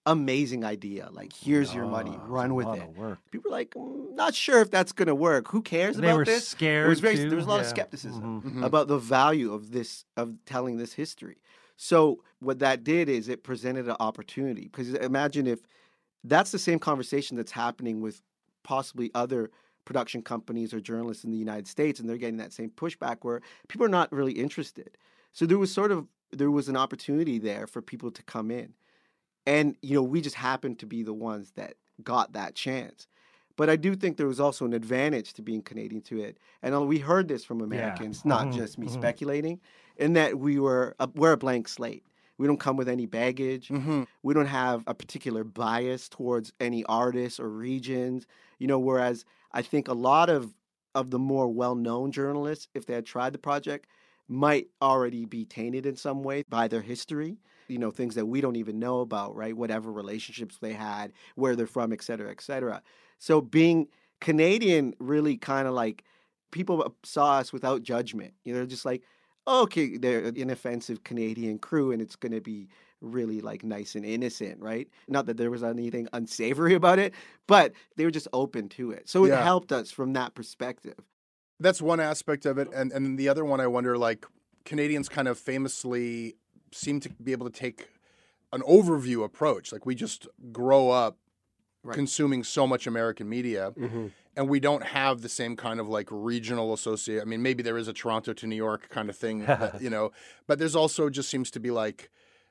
amazing idea. Like, here's your money, run with it. People were like, not sure if that's going to work. Who cares about this? They were scared. It was very, too. there was a lot of skepticism about the value of telling this history. So what that did is it presented an opportunity. Because imagine if that's the same conversation that's happening with possibly other production companies or journalists in the United States, and they're getting that same pushback where people are not really interested. So there was an opportunity there for people to come in. And, we just happened to be the ones that got that chance. But I do think there was also an advantage to being Canadian to it. And we heard this from Americans, not just me speculating, in that we're a blank slate. We don't come with any baggage. We don't have a particular bias towards any artists or regions. Whereas I think a lot of the more well-known journalists, if they had tried the project, might already be tainted in some way by their history. Things that we don't even know about, right? Whatever relationships they had, where they're from, et cetera, et cetera. So being Canadian really kind of like, people saw us without judgment. They're just like, oh, okay, they're an inoffensive Canadian crew and it's going to be really like nice and innocent, right? Not that there was anything unsavory about it, but they were just open to it. So it helped us from that perspective. That's one aspect of it. And the other one, I wonder, like, Canadians kind of famously seem to be able to take an overview approach. Like, we just grow up consuming so much American media, and we don't have the same kind of like regional associate. I mean, maybe there is a Toronto to New York kind of thing, that, but there's also just seems to be like,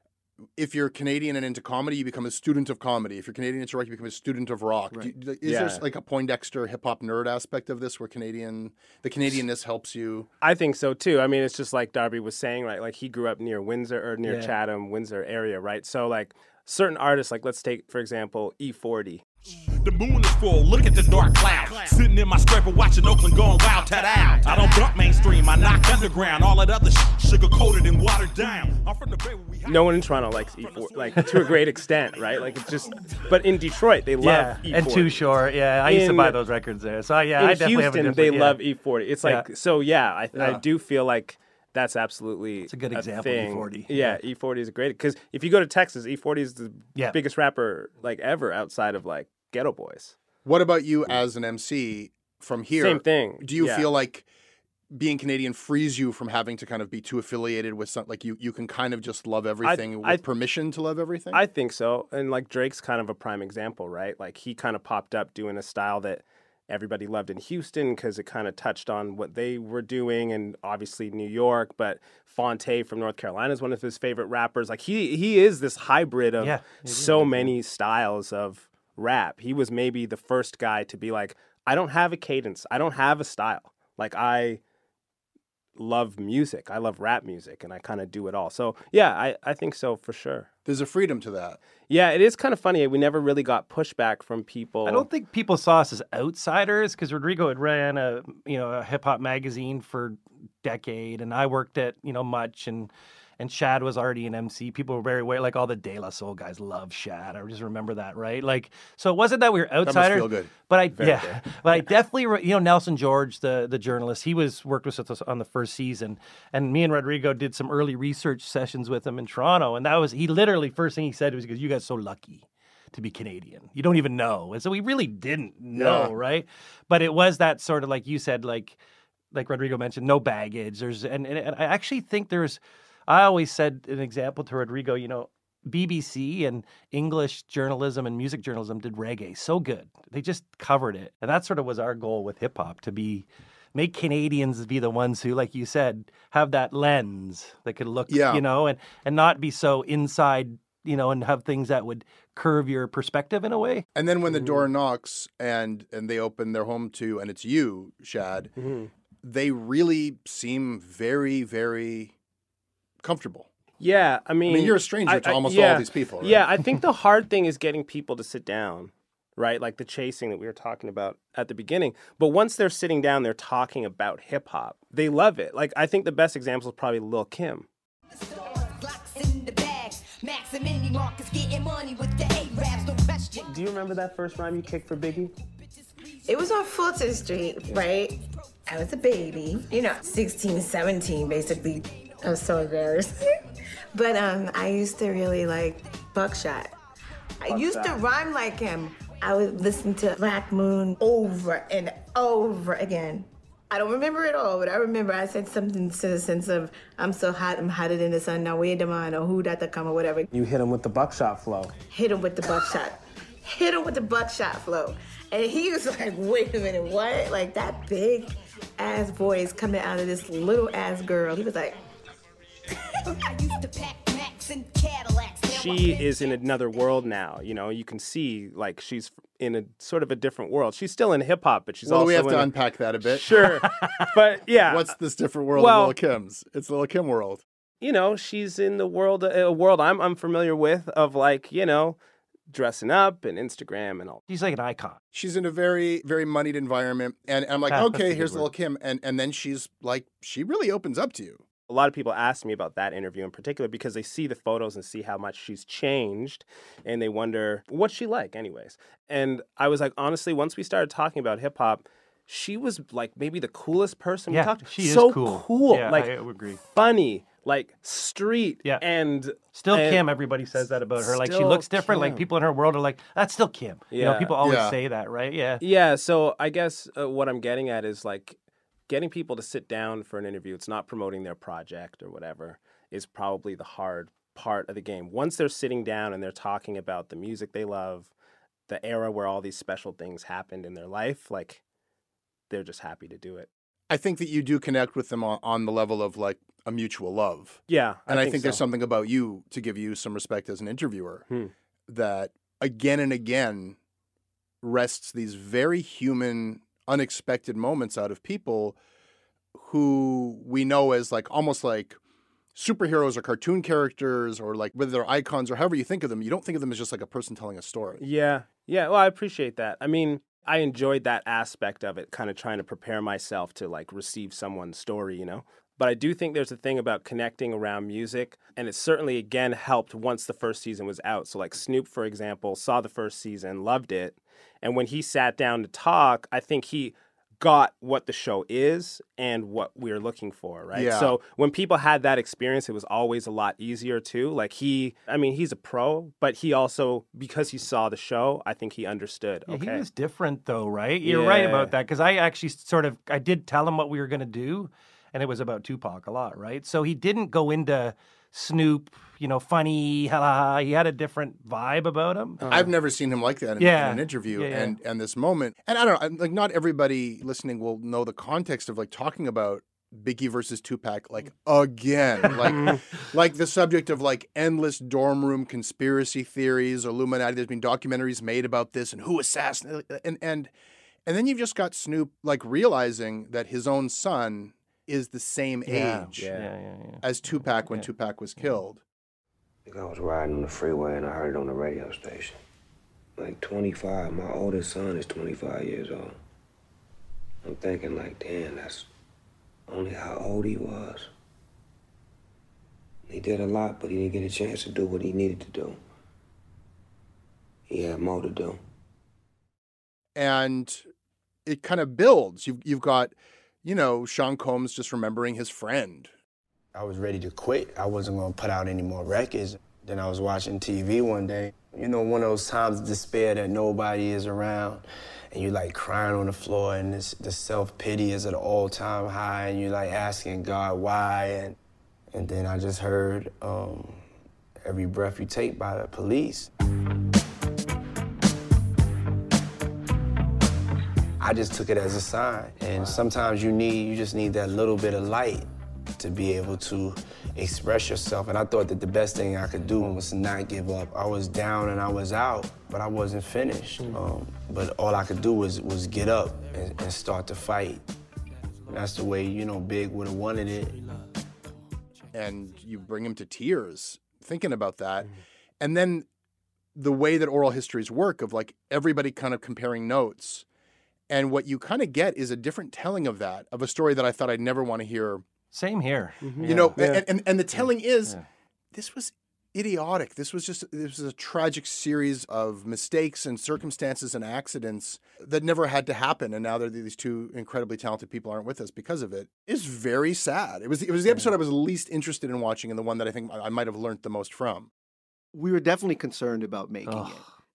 if you're Canadian and into comedy, you become a student of comedy. If you're Canadian into rock, you become a student of rock. Right. Is there like a Poindexter hip hop nerd aspect of this where the Canadianness helps you? I think so too. I mean, it's just like Darby was saying, right? Like he grew up near Windsor or near Chatham, Windsor area, right? So like certain artists, like let's take, for example, E40. The moon is full, look at the dark cloud. Sitting in my scraper watching Oakland going wild, ta-dow. I don't bump mainstream, I knock underground. All that other sugar-coated and watered down. I'm from the Bay where we have... No one in Toronto likes E40, like to a great extent, right? Like it's just... But in Detroit, they love E40. And Too Short, I used to buy those records there. So I definitely Houston, have a they love E40. It's like, so I do feel like that's absolutely it's a good example thing. E40. Yeah, E40 is a great... Because if you go to Texas, E40 is the biggest rapper like ever outside of like Ghetto Boys. What about you as an MC from here? Same thing. Do you feel like being Canadian frees you from having to kind of be too affiliated with something? Like you can kind of just love everything with permission to love everything? I think so. And like Drake's kind of a prime example, right? Like he kind of popped up doing a style that everybody loved in Houston because it kind of touched on what they were doing, and obviously New York. But Fonte from North Carolina is one of his favorite rappers. Like he is this hybrid of so many styles of rap. He was maybe the first guy to be like, I don't have a cadence. I don't have a style. Like I love music. I love rap music and I kind of do it all. So yeah, I think so for sure. There's a freedom to that. Yeah, it is kind of funny. We never really got pushback from people. I don't think people saw us as outsiders because Rodrigo had ran a hip hop magazine for a decade, and I worked at Much, and Shad was already an MC. People were very aware, like all the De La Soul guys love Shad. I just remember that, right? Like, so it wasn't that we were outsiders. That must feel good. But I definitely, Nelson George, the journalist, he worked with us on the first season, and me and Rodrigo did some early research sessions with him in Toronto, and he literally, first thing he said was, "You guys are so lucky to be Canadian. You don't even know." And so we really didn't know, right? But it was that sort of, like you said, like Rodrigo mentioned, no baggage. And I actually think I always said an example to Rodrigo, BBC and English journalism and music journalism did reggae so good. They just covered it. And that sort of was our goal with hip hop, to make Canadians be the ones who, like you said, have that lens that could look, and not be so inside, and have things that would curve your perspective in a way. And then when the door knocks and they open their home to, and it's you, Shad, they really seem very, very comfortable. Yeah, I mean you're a stranger to almost all these people, right? Yeah, I think the hard thing is getting people to sit down, right? Like the chasing that we were talking about at the beginning. But once they're sitting down, they're talking about hip hop. They love it. Like I think the best example is probably Lil' Kim. Do you remember that first rhyme you kicked for Biggie? It was on Fulton Street, right? I was a baby, 16, 17, basically. I'm so embarrassed. But I used to really like Buckshot. I used to rhyme like him. I would listen to Black Moon over and over again. I don't remember it all, but I remember I said something to the sense of, I'm so hot, I'm hotter than the sun, now wait a minute, or who that to come, or whatever. You hit him with the buckshot flow. Hit him with the buckshot. Hit him with the buckshot flow. And he was like, wait a minute, what? Like that big ass voice coming out of this little ass girl. He was like, I used to pack Macs and Cadillacs. She is in another world now. You know, you can see like she's in a sort of a different world. She's still in hip hop, but she's also we have to unpack that a bit. Sure. But yeah. What's this different world of Lil' Kim's? It's Lil' Kim world. You know, she's in the world, a world I'm familiar with of like, you know, dressing up and Instagram and all. She's like an icon. She's in a very, very moneyed environment. And I'm like, okay, here's Lil' Kim. And then she's like, she really opens up to you. A lot of people ask me about that interview in particular because they see the photos and see how much she's changed and they wonder what's she like anyways. And I was like, honestly, once we started talking about hip hop, she was like maybe the coolest person we talked to. She is so cool. Yeah, like I would agree. Funny, like street, and still Kim. Everybody says that about her. Like she looks different. Like people in her world are like, that's still Kim. Yeah. You know, people always say that, right? Yeah. Yeah. So I guess what I'm getting at is like getting people to sit down for an interview. It's not promoting their project or whatever. Is probably the hard part of the game. Once they're sitting down and they're talking about the music they love, the era where all these special things happened in their life, like they're just happy to do it. I think that you do connect with them on the level of like a mutual love. Yeah. And I think there's something about you, to give you some respect as an interviewer, that again and again wrests these very human, unexpected moments out of people who we know as like almost like superheroes or cartoon characters, or like whether they're icons or however you think of them. You don't think of them as just like a person telling a story. Yeah. Yeah. Well, I appreciate that. I mean, I enjoyed that aspect of it, kind of trying to prepare myself to like receive someone's story, you know? But I do think there's a thing about connecting around music, and it certainly, again, helped once the first season was out. So like Snoop, for example, saw the first season, loved it. And when he sat down to talk, I think he got what the show is and what we're looking for, right? Yeah. So when people had that experience, it was always a lot easier too. Like he's a pro, but he also, because he saw the show, I think he understood. Yeah, okay. he was different though, right? You're right about that, because I actually I did tell him what we were going to do, and it was about Tupac a lot, right? So he didn't go into Snoop, you know, funny, he had a different vibe about him. I've never seen him like that in an interview. And this moment. And I don't know, like not everybody listening will know the context of like talking about Biggie versus Tupac like again. like the subject of like endless dorm room conspiracy theories, Illuminati. There's been documentaries made about this and who assassinated. And then you've just got Snoop like realizing that his own son is the same age as Tupac when Tupac was killed. I was riding on the freeway and I heard it on the radio station. Like 25, my oldest son is 25 years old. I'm thinking like, damn, that's only how old he was. He did a lot, but he didn't get a chance to do what he needed to do. He had more to do. And it kind of builds. You've got, you know, Sean Combs just remembering his friend. I was ready to quit. I wasn't going to put out any more records. Then I was watching TV one day. You know, one of those times of despair that nobody is around, and you're like crying on the floor, and the self-pity is at an all-time high, and you're like asking God why. And then I just heard Every Breath You Take by the Police. I just took it as a sign. And sometimes you just need that little bit of light to be able to express yourself. And I thought that the best thing I could do was to not give up. I was down and I was out, but I wasn't finished. But all I could do was get up and start to fight. And that's the way, you know, Big would have wanted it. And you bring him to tears thinking about that. And then the way that oral histories work of like everybody kind of comparing notes. And what you kind of get is a different telling of that, of a story that I thought I'd never want to hear. Same here. You know, and the telling is, this was idiotic. This was a tragic series of mistakes and circumstances and accidents that never had to happen. And now that these two incredibly talented people aren't with us because of it. It's very sad. It was the episode I was least interested in watching and the one that I think I might have learned the most from. We were definitely concerned about making it.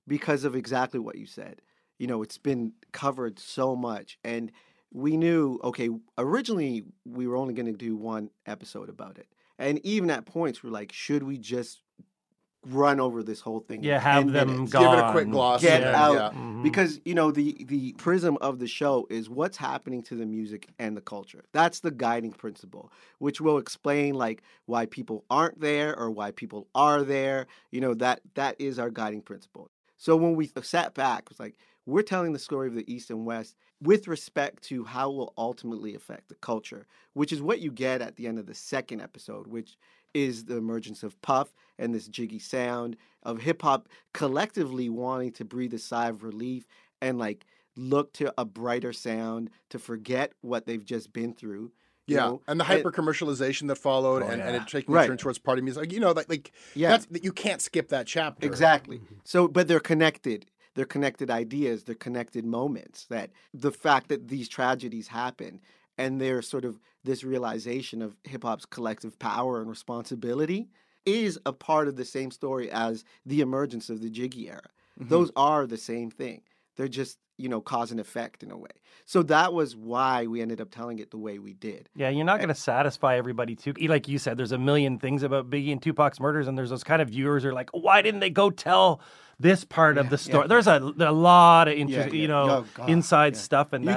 because of exactly what you said. You know, it's been covered so much, and we knew, okay, originally we were only going to do one episode about it. And even at points, we're like, should we just run over this whole thing? Yeah, have them minutes? gone. Give it a quick gloss. Get out. Yeah. Mm-hmm. Because, you know, the prism of the show is what's happening to the music and the culture. That's the guiding principle, which will explain, like, why people aren't there or why people are there. You know, that is our guiding principle. So when we sat back, it was like, we're telling the story of the East and West with respect to how it will ultimately affect the culture, which is what you get at the end of the second episode, which is the emergence of Puff and this jiggy sound of hip-hop collectively wanting to breathe a sigh of relief and, like, look to a brighter sound to forget what they've just been through. You know? And the hyper commercialization that followed, and it taking a turn towards party music. You know, that's, you can't skip that chapter. Exactly. So, but they're connected. They're connected ideas. They're connected moments. That the fact that these tragedies happen, and there's sort of this realization of hip hop's collective power and responsibility, is a part of the same story as the emergence of the Jiggy era. Mm-hmm. Those are the same thing. They're just, you know, cause and effect in a way. So that was why we ended up telling it the way we did. Yeah, you're not going to satisfy everybody too. Like you said, there's a million things about Biggie and Tupac's murders, and there's those kind of viewers who are like, why didn't they go tell this part of the story? There's a lot of inside stuff, and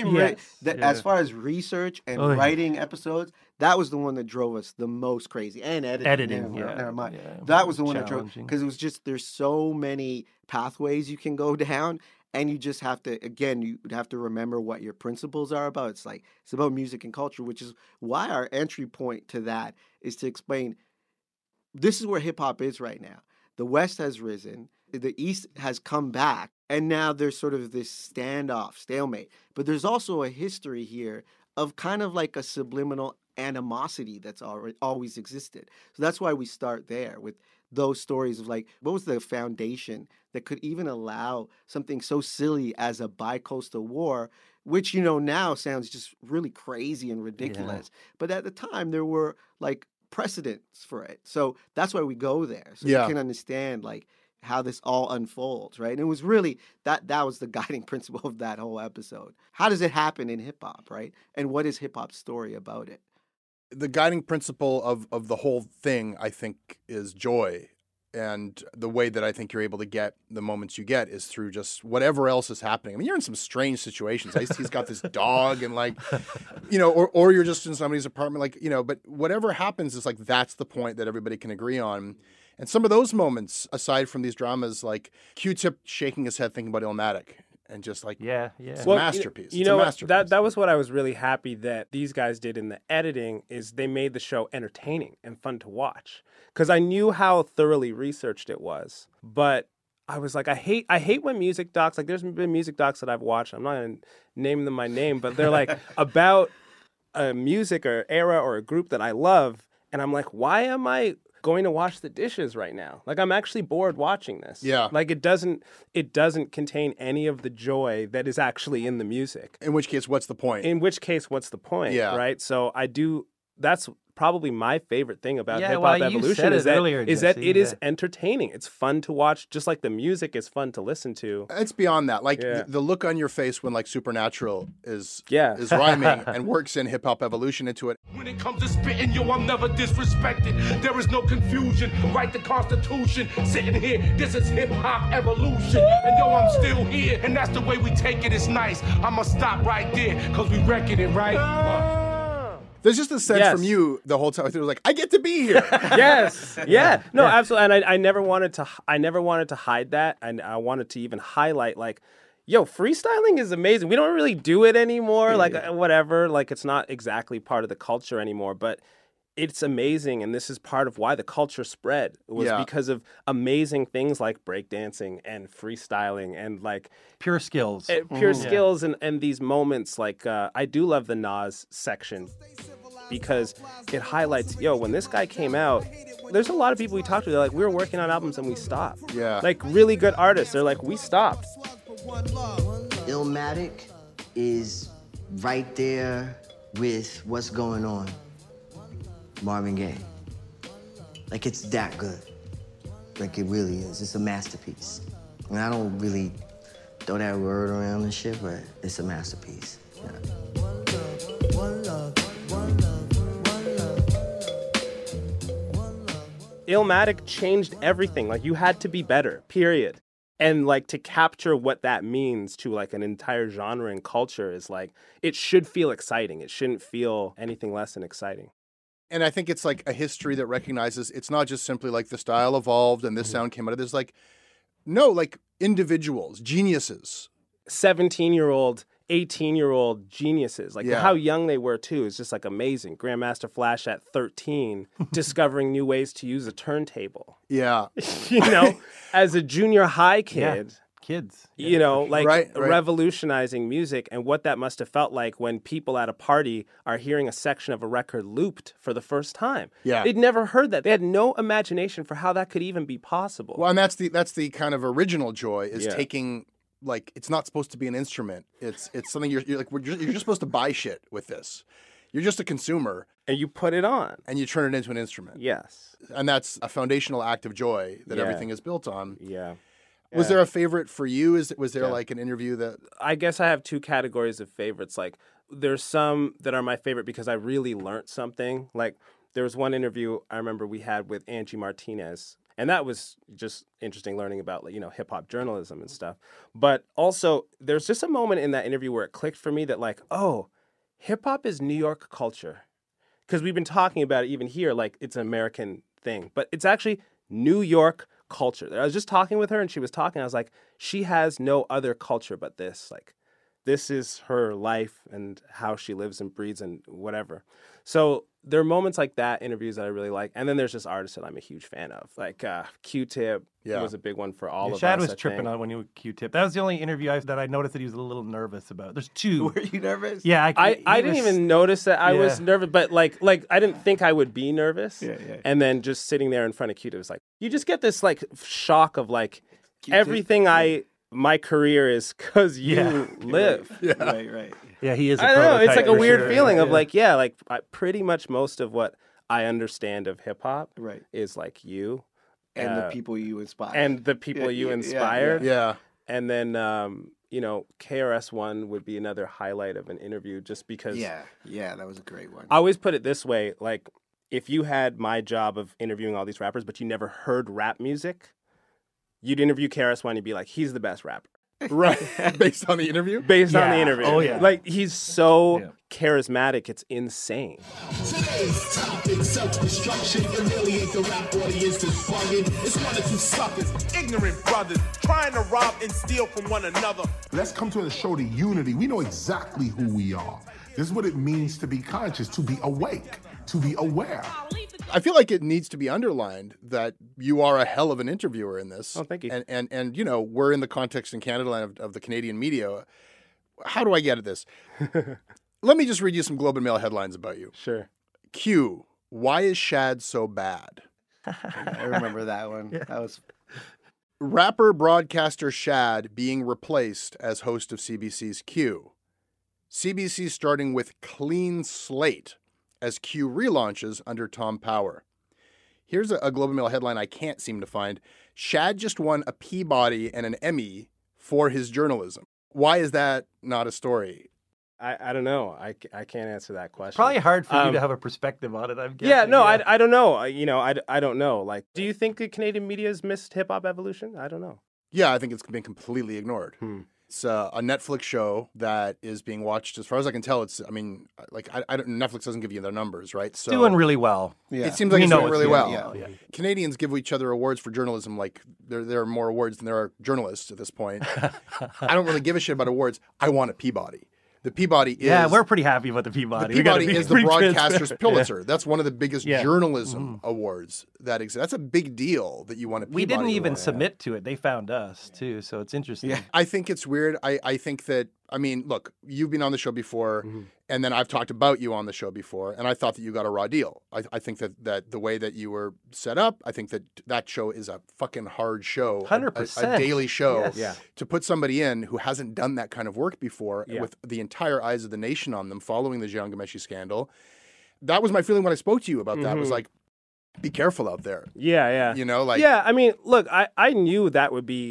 as far as research and writing episodes, that was the one that drove us the most crazy. And editing, never mind. Yeah. That was the one that drove, because it was just, there's so many pathways you can go down. And you just have to, again, you have to remember what your principles are about. It's like, it's about music and culture, which is why our entry point to that is to explain, this is where hip hop is right now. The West has risen, the East has come back, and now there's sort of this standoff, stalemate. But there's also a history here of kind of like a subliminal animosity that's always existed. So that's why we start there with those stories of, like, what was the foundation that could even allow something so silly as a bi-coastal war, which, you know, now sounds just really crazy and ridiculous. Yeah. But at the time, there were, like, precedents for it. So that's why we go there. So you can understand, like, how this all unfolds, right? And it was really, that was the guiding principle of that whole episode. How does it happen in hip-hop, right? And what is hip-hop's story about it? The guiding principle of the whole thing, I think, is joy. And the way that I think you're able to get the moments you get is through just whatever else is happening. I mean, you're in some strange situations. Ice-T's got this dog and, like, you know, or you're just in somebody's apartment, like, you know, but whatever happens is, like, that's the point that everybody can agree on. And some of those moments, aside from these dramas, like Q-Tip shaking his head thinking about Illmatic. And just like, it's a masterpiece. You know, that was what I was really happy that these guys did in the editing, is they made the show entertaining and fun to watch. Because I knew how thoroughly researched it was. But I was like, I hate when music docs, like, there's been music docs that I've watched, I'm not going to name them by name, but they're like about a music or era or a group that I love. And I'm like, why am I going to wash the dishes right now? Like, I'm actually bored watching this. Yeah. Like, it doesn't contain any of the joy that is actually in the music. In which case, what's the point? Yeah. Right? So that's probably my favorite thing about Hip Hop Evolution is that it is entertaining. It's fun to watch, just like the music is fun to listen to. It's beyond that. Like the look on your face when, like, Supernatural is rhyming and works in Hip Hop Evolution into it. When it comes to spitting, yo, I'm never disrespected. There is no confusion. Write the Constitution. Sitting here, this is Hip Hop Evolution. And yo, I'm still here. And that's the way we take it. It's nice. I'ma stop right there, because we wrecking it, right? There's just a sense from you the whole time. It was like, I get to be here. Yes. Yeah. No, absolutely. And I never wanted to hide that. And I wanted to even highlight, like, yo, freestyling is amazing. We don't really do it anymore. Like, whatever. Like, it's not exactly part of the culture anymore. But it's amazing, and this is part of why the culture spread. It was because of amazing things like breakdancing and freestyling and, like, pure skills. Skills and these moments. Like, I do love the Nas section because it highlights, yo, when this guy came out, there's a lot of people we talked to, they're like, we were working on albums and we stopped. Yeah. Like, really good artists, they're like, we stopped. Illmatic is right there with what's going on. Marvin Gaye. Like, it's that good. Like, it really is. It's a masterpiece. And I don't really throw that word around and shit, but it's a masterpiece. Yeah. Illmatic changed everything. Like, you had to be better, period. And, like, to capture what that means to, like, an entire genre and culture is, like, it should feel exciting. It shouldn't feel anything less than exciting. And I think it's like a history that recognizes it's not just simply like the style evolved and this sound came out of this. Like, no, like individuals, geniuses. 17-year-old, 18-year-old geniuses. Like, how young they were, too, is just, like, amazing. Grandmaster Flash at 13, discovering new ways to use a turntable. Yeah. You know, as a junior high kid. Kids. You know, like revolutionizing music and what that must have felt like when people at a party are hearing a section of a record looped for the first time. Yeah. They'd never heard that. They had no imagination for how that could even be possible. Well, and that's the kind of original joy is taking, like, it's not supposed to be an instrument. It's something you're just supposed to buy shit with this. You're just a consumer. And you put it on. And you turn it into an instrument. Yes. And that's a foundational act of joy that everything is built on. Yeah. Was there a favorite for you? Was there like an interview that... I guess I have two categories of favorites. Like, there's some that are my favorite because I really learned something. Like, there was one interview I remember we had with Angie Martinez, and that was just interesting learning about, like, you know, hip-hop journalism and stuff. But also, there's just a moment in that interview where it clicked for me that, like, oh, hip-hop is New York culture. Because we've been talking about it even here, like, it's an American thing. But it's actually New York culture. I was just talking with her and she was talking. I was like, she has no other culture but this. Like, this is her life and how she lives and breathes and whatever. So there are moments like that, interviews that I really like. And then there's just artists that I'm a huge fan of. Like Q-Tip was a big one for all of us. Shad was tripping on when you were Q-Tip. That was the only interview that I noticed that he was a little nervous about. There's two. Were you nervous? Yeah. I didn't even notice that I was nervous, but like I didn't think I would be nervous. Yeah. And then just sitting there in front of Q-Tip was like, you just get this like shock of like Q-Tip. everything my career is because you live. Right. Yeah, he is. I don't know. It's like a weird feeling of like, pretty much most of what I understand of hip hop is like you and the people you inspire. And the people you inspired. Yeah. And then, you know, KRS-One would be another highlight of an interview just because. Yeah, that was a great one. I always put it this way, like, if you had my job of interviewing all these rappers, but you never heard rap music, you'd interview KRS-One and you'd be like, he's the best rapper. Right. Based on the interview? Based on the interview. Oh, yeah. Like, he's so charismatic, it's insane. Today's topic, self-destruction, humiliate the rap audience is bugging. It's one of two suckers, ignorant brothers, trying to rob and steal from one another. Let's come to the show the unity. We know exactly who we are. This is what it means to be conscious, to be awake, to be aware. I feel like it needs to be underlined that you are a hell of an interviewer in this. Oh, thank you. And you know, we're in the context in Canada of the Canadian media. How do I get at this? Let me just read you some Globe and Mail headlines about you. Sure. Q, why is Shad so bad? I remember that one. Yeah. That was... Rapper broadcaster Shad being replaced as host of CBC's Q. CBC starting with clean slate as Q relaunches under Tom Power. Here's a Globe and Mail headline I can't seem to find. Shad just won a Peabody and an Emmy for his journalism. Why is that not a story? I don't know. I can't answer that question. Probably hard for you to have a perspective on it, I'm guessing. Yeah, no, I don't know. You know, I don't know. Like, do you think the Canadian media has missed hip-hop evolution? I don't know. Yeah, I think it's been completely ignored. It's a Netflix show that is being watched. As far as I can tell, it's, I mean, like, I don't, Netflix doesn't give you their numbers, right? So doing really well. Yeah. It seems like it's doing really well. Yeah. Canadians give each other awards for journalism like there are more awards than there are journalists at this point. I don't really give a shit about awards. I want a Peabody. The Peabody is... Yeah, we're pretty happy with the Peabody. The Peabody is the broadcaster's Pulitzer. That's one of the biggest journalism awards that exist. That's a big deal that you want a Peabody. We didn't even award. submit to it. They found us, too, so it's interesting. Yeah. I think it's weird. I think that, I mean, look, you've been on the show before, and then I've talked about you on the show before, and I thought that you got a raw deal. I think that the way that you were set up, I think that show is a fucking hard show. 100%. A daily show. Yes. Yeah. To put somebody in who hasn't done that kind of work before, with the entire eyes of the nation on them following the Jian Ghomeshi scandal, that was my feeling when I spoke to you about that. Was like, be careful out there. Yeah. You know, like... Yeah, I mean, look, I knew that would be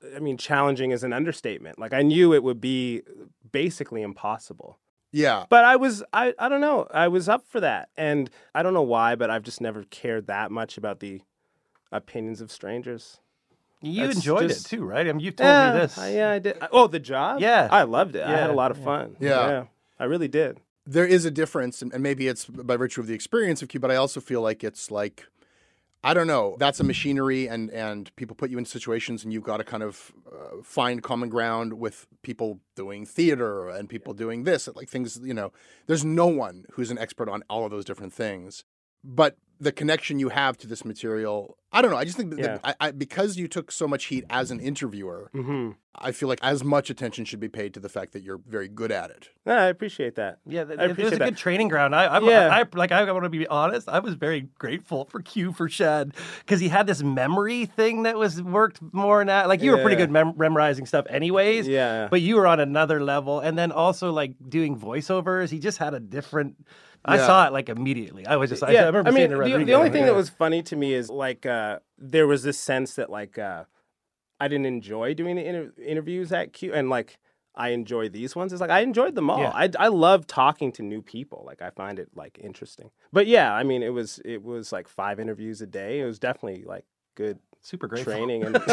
I mean, challenging is an understatement. Like, I knew it would be basically impossible. Yeah. But I don't know. I was up for that. And I don't know why, but I've just never cared that much about the opinions of strangers. You That's enjoyed just- it too, right? I mean, you told me this. Yeah, I did. Oh, the job? Yeah. I loved it. I had Yeah, a lot of yeah. fun. Yeah. I really did. There is a difference, and maybe it's by virtue of the experience of Q, but I also feel like it's like, I don't know, that's a machinery, and people put you in situations, and you've got to kind of find common ground with people doing theater and people doing this, like things, there's no one who's an expert on all of those different things. But the connection you have to this material, I don't know. I just think that I because you took so much heat as an interviewer, I feel like as much attention should be paid to the fact that you're very good at it. Yeah, I appreciate that. Yeah, I it was appreciate a that. good training ground. I want to be honest. I was very grateful for Q for Shad because he had this memory thing that was worked more now. Like you were pretty good memorizing stuff, anyways. Yeah. But you were on another level, and then also like doing voiceovers. He just had a different. I saw it like immediately. I was just. I remember I mean, seeing Rodrigo. the only thing that was funny to me is like there was this sense that like I didn't enjoy doing the interviews at Q, and like I enjoy these ones. It's like I enjoyed them all. Yeah. I love talking to new people. Like I find it like interesting. But yeah, I mean, it was like 5 interviews a day. It was definitely like good, super grateful. training. And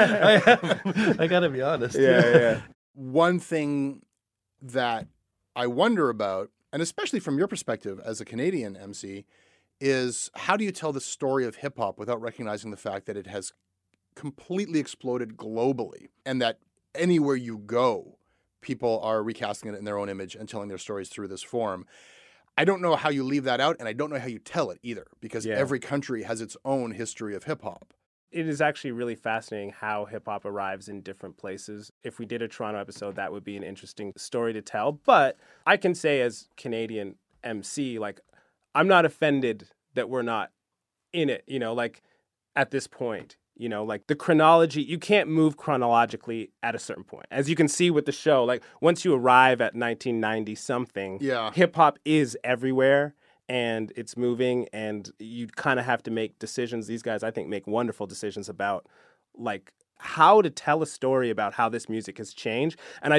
I gotta be honest. Yeah. One thing that I wonder about, and especially from your perspective as a Canadian MC, is how do you tell the story of hip hop without recognizing the fact that it has completely exploded globally and that anywhere you go, people are recasting it in their own image and telling their stories through this form. I don't know how you leave that out, and I don't know how you tell it either, because every country has its own history of hip hop. It is actually really fascinating how hip hop arrives in different places. If we did a Toronto episode, that would be an interesting story to tell. But I can say as Canadian MC, like, I'm not offended that we're not in it, like at this point, like the chronology, you can't move chronologically at a certain point. As you can see with the show, like once you arrive at 1990 something, hip hop is everywhere. And it's moving, and you kind of have to make decisions. These guys, I think, make wonderful decisions about, like, how to tell a story about how this music has changed. And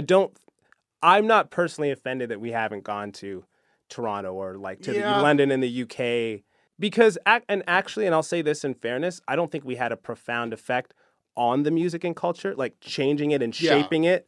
I'm not personally offended that we haven't gone to Toronto or, like, to London in the UK. Because, and I'll say this in fairness, I don't think we had a profound effect on the music and culture, like, changing it and shaping it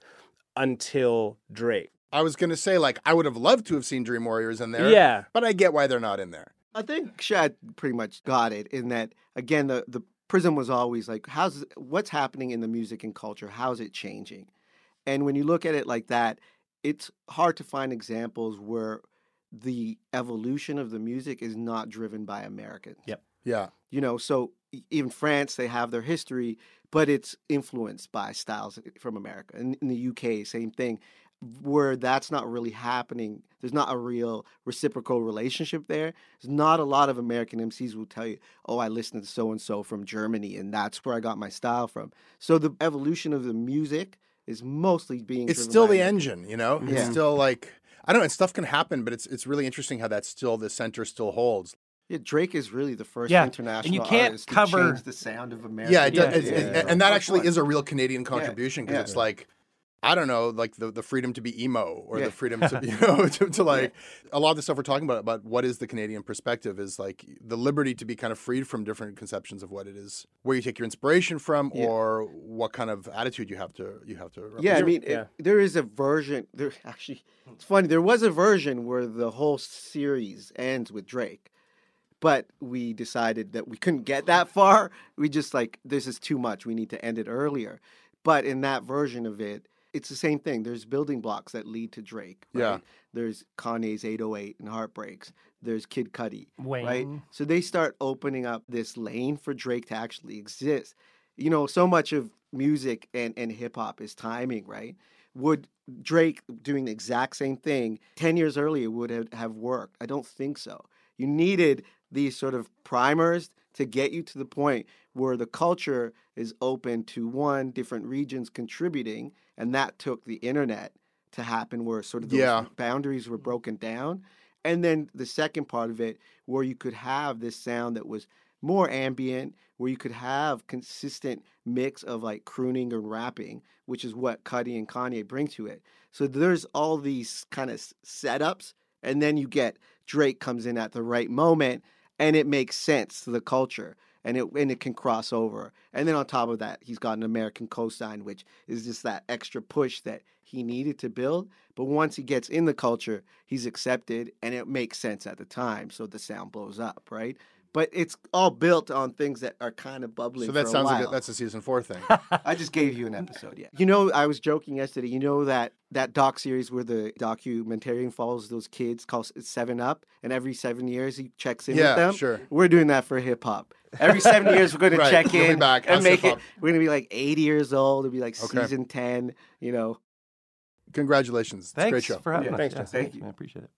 until Drake. I was going to say, like, I would have loved to have seen Dream Warriors in there, but I get why they're not in there. I think Shad pretty much got it in that, again, the prism was always like, what's happening in the music and culture? How's it changing? And when you look at it like that, it's hard to find examples where the evolution of the music is not driven by Americans. Yep. Yeah. So even France, they have their history, but it's influenced by styles from America. And in the UK, same thing. Where that's not really happening, there's not a real reciprocal relationship there. There's not a lot of American MCs who will tell you, oh, I listened to so-and-so from Germany, and that's where I got my style from. So the evolution of the music is mostly being It's driven still by the America. engine, It's still like, I don't know, and stuff can happen, but it's really interesting how that's still, the center still holds. Yeah, Drake is really the first Yeah, international and you can't artist to cover- change the sound of America. Yeah, it does, and that actually is a real Canadian contribution, because Yeah. it's like, I don't know, like the freedom to be emo or Yeah. the freedom to be, to like, a lot of the stuff we're talking about what is the Canadian perspective is like the liberty to be kind of freed from different conceptions of what it is, where you take your inspiration from, or what kind of attitude you have to represent. Yeah, I mean, there is a version. It's funny. There was a version where the whole series ends with Drake, but we decided that we couldn't get that far. We just like, this is too much. We need to end it earlier. But in that version of it, it's the same thing. There's building blocks that lead to Drake. Right? Yeah. There's Kanye's 808 and Heartbreaks. There's Kid Cudi. Wayne. Right. So they start opening up this lane for Drake to actually exist. So much of music and hip hop is timing, right? Would Drake doing the exact same thing 10 years earlier would have worked? I don't think so. You needed these sort of primers to get you to the point where the culture is open to different regions contributing, and that took the internet to happen where sort of those boundaries were broken down. And then the second part of it, where you could have this sound that was more ambient, where you could have consistent mix of like crooning and rapping, which is what Cudi and Kanye bring to it. So there's all these kind of setups, and then you get Drake comes in at the right moment, and it makes sense to the culture, and it can cross over. And then on top of that, he's got an American cosign, which is just that extra push that he needed to build. But once he gets in the culture, he's accepted, and it makes sense at the time, so the sound blows up, right? But it's all built on things that are kind of bubbling. So that for sounds a while. like that's a season 4 thing. I just gave you an episode, yeah. You know, I was joking yesterday. You know that doc series where the documentarian follows those kids called 7 Up, and every 7 years he checks in with them? Yeah, sure. We're doing that for hip hop. Every 7 years we're going to Right, check you'll be in back. and How's make it. hip-hop? We're going to be like 80 years old. It'll be like Okay. season 10, you know. Congratulations. It's a great show. for having us. thanks, Yeah, Justin. Thank you. I appreciate it.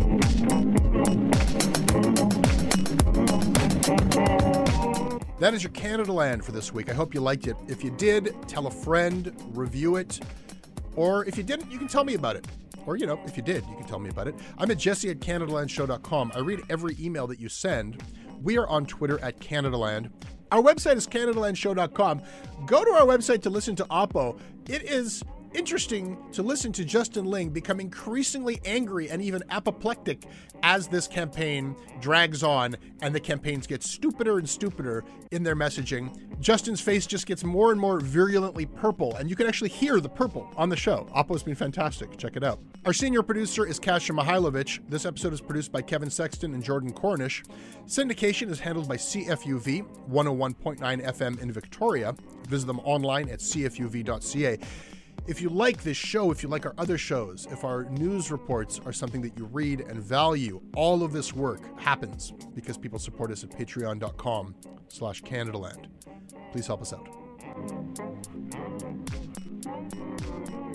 That is your Canada Land for this week. I hope you liked it. If you did, tell a friend, review it. Or if you didn't, you can tell me about it. Or, you know, if you did, you can tell me about it. I'm at jesse@CanadaLandShow.com. I read every email that you send. We are on Twitter at CanadaLand. Our website is CanadaLandShow.com. Go to our website to listen to Oppo. It is interesting to listen to Justin Ling become increasingly angry and even apoplectic as this campaign drags on and the campaigns get stupider and stupider in their messaging. Justin's face just gets more and more virulently purple, and you can actually hear the purple on the show. Oppo's been fantastic. Check it out. Our senior producer is Kasia Mihailovich. This episode is produced by Kevin Sexton and Jordan Cornish. Syndication is handled by CFUV, 101.9 FM in Victoria. Visit them online at cfuv.ca. If you like this show, if you like our other shows, if our news reports are something that you read and value, all of this work happens because people support us at patreon.com/CanadaLand. Please help us out.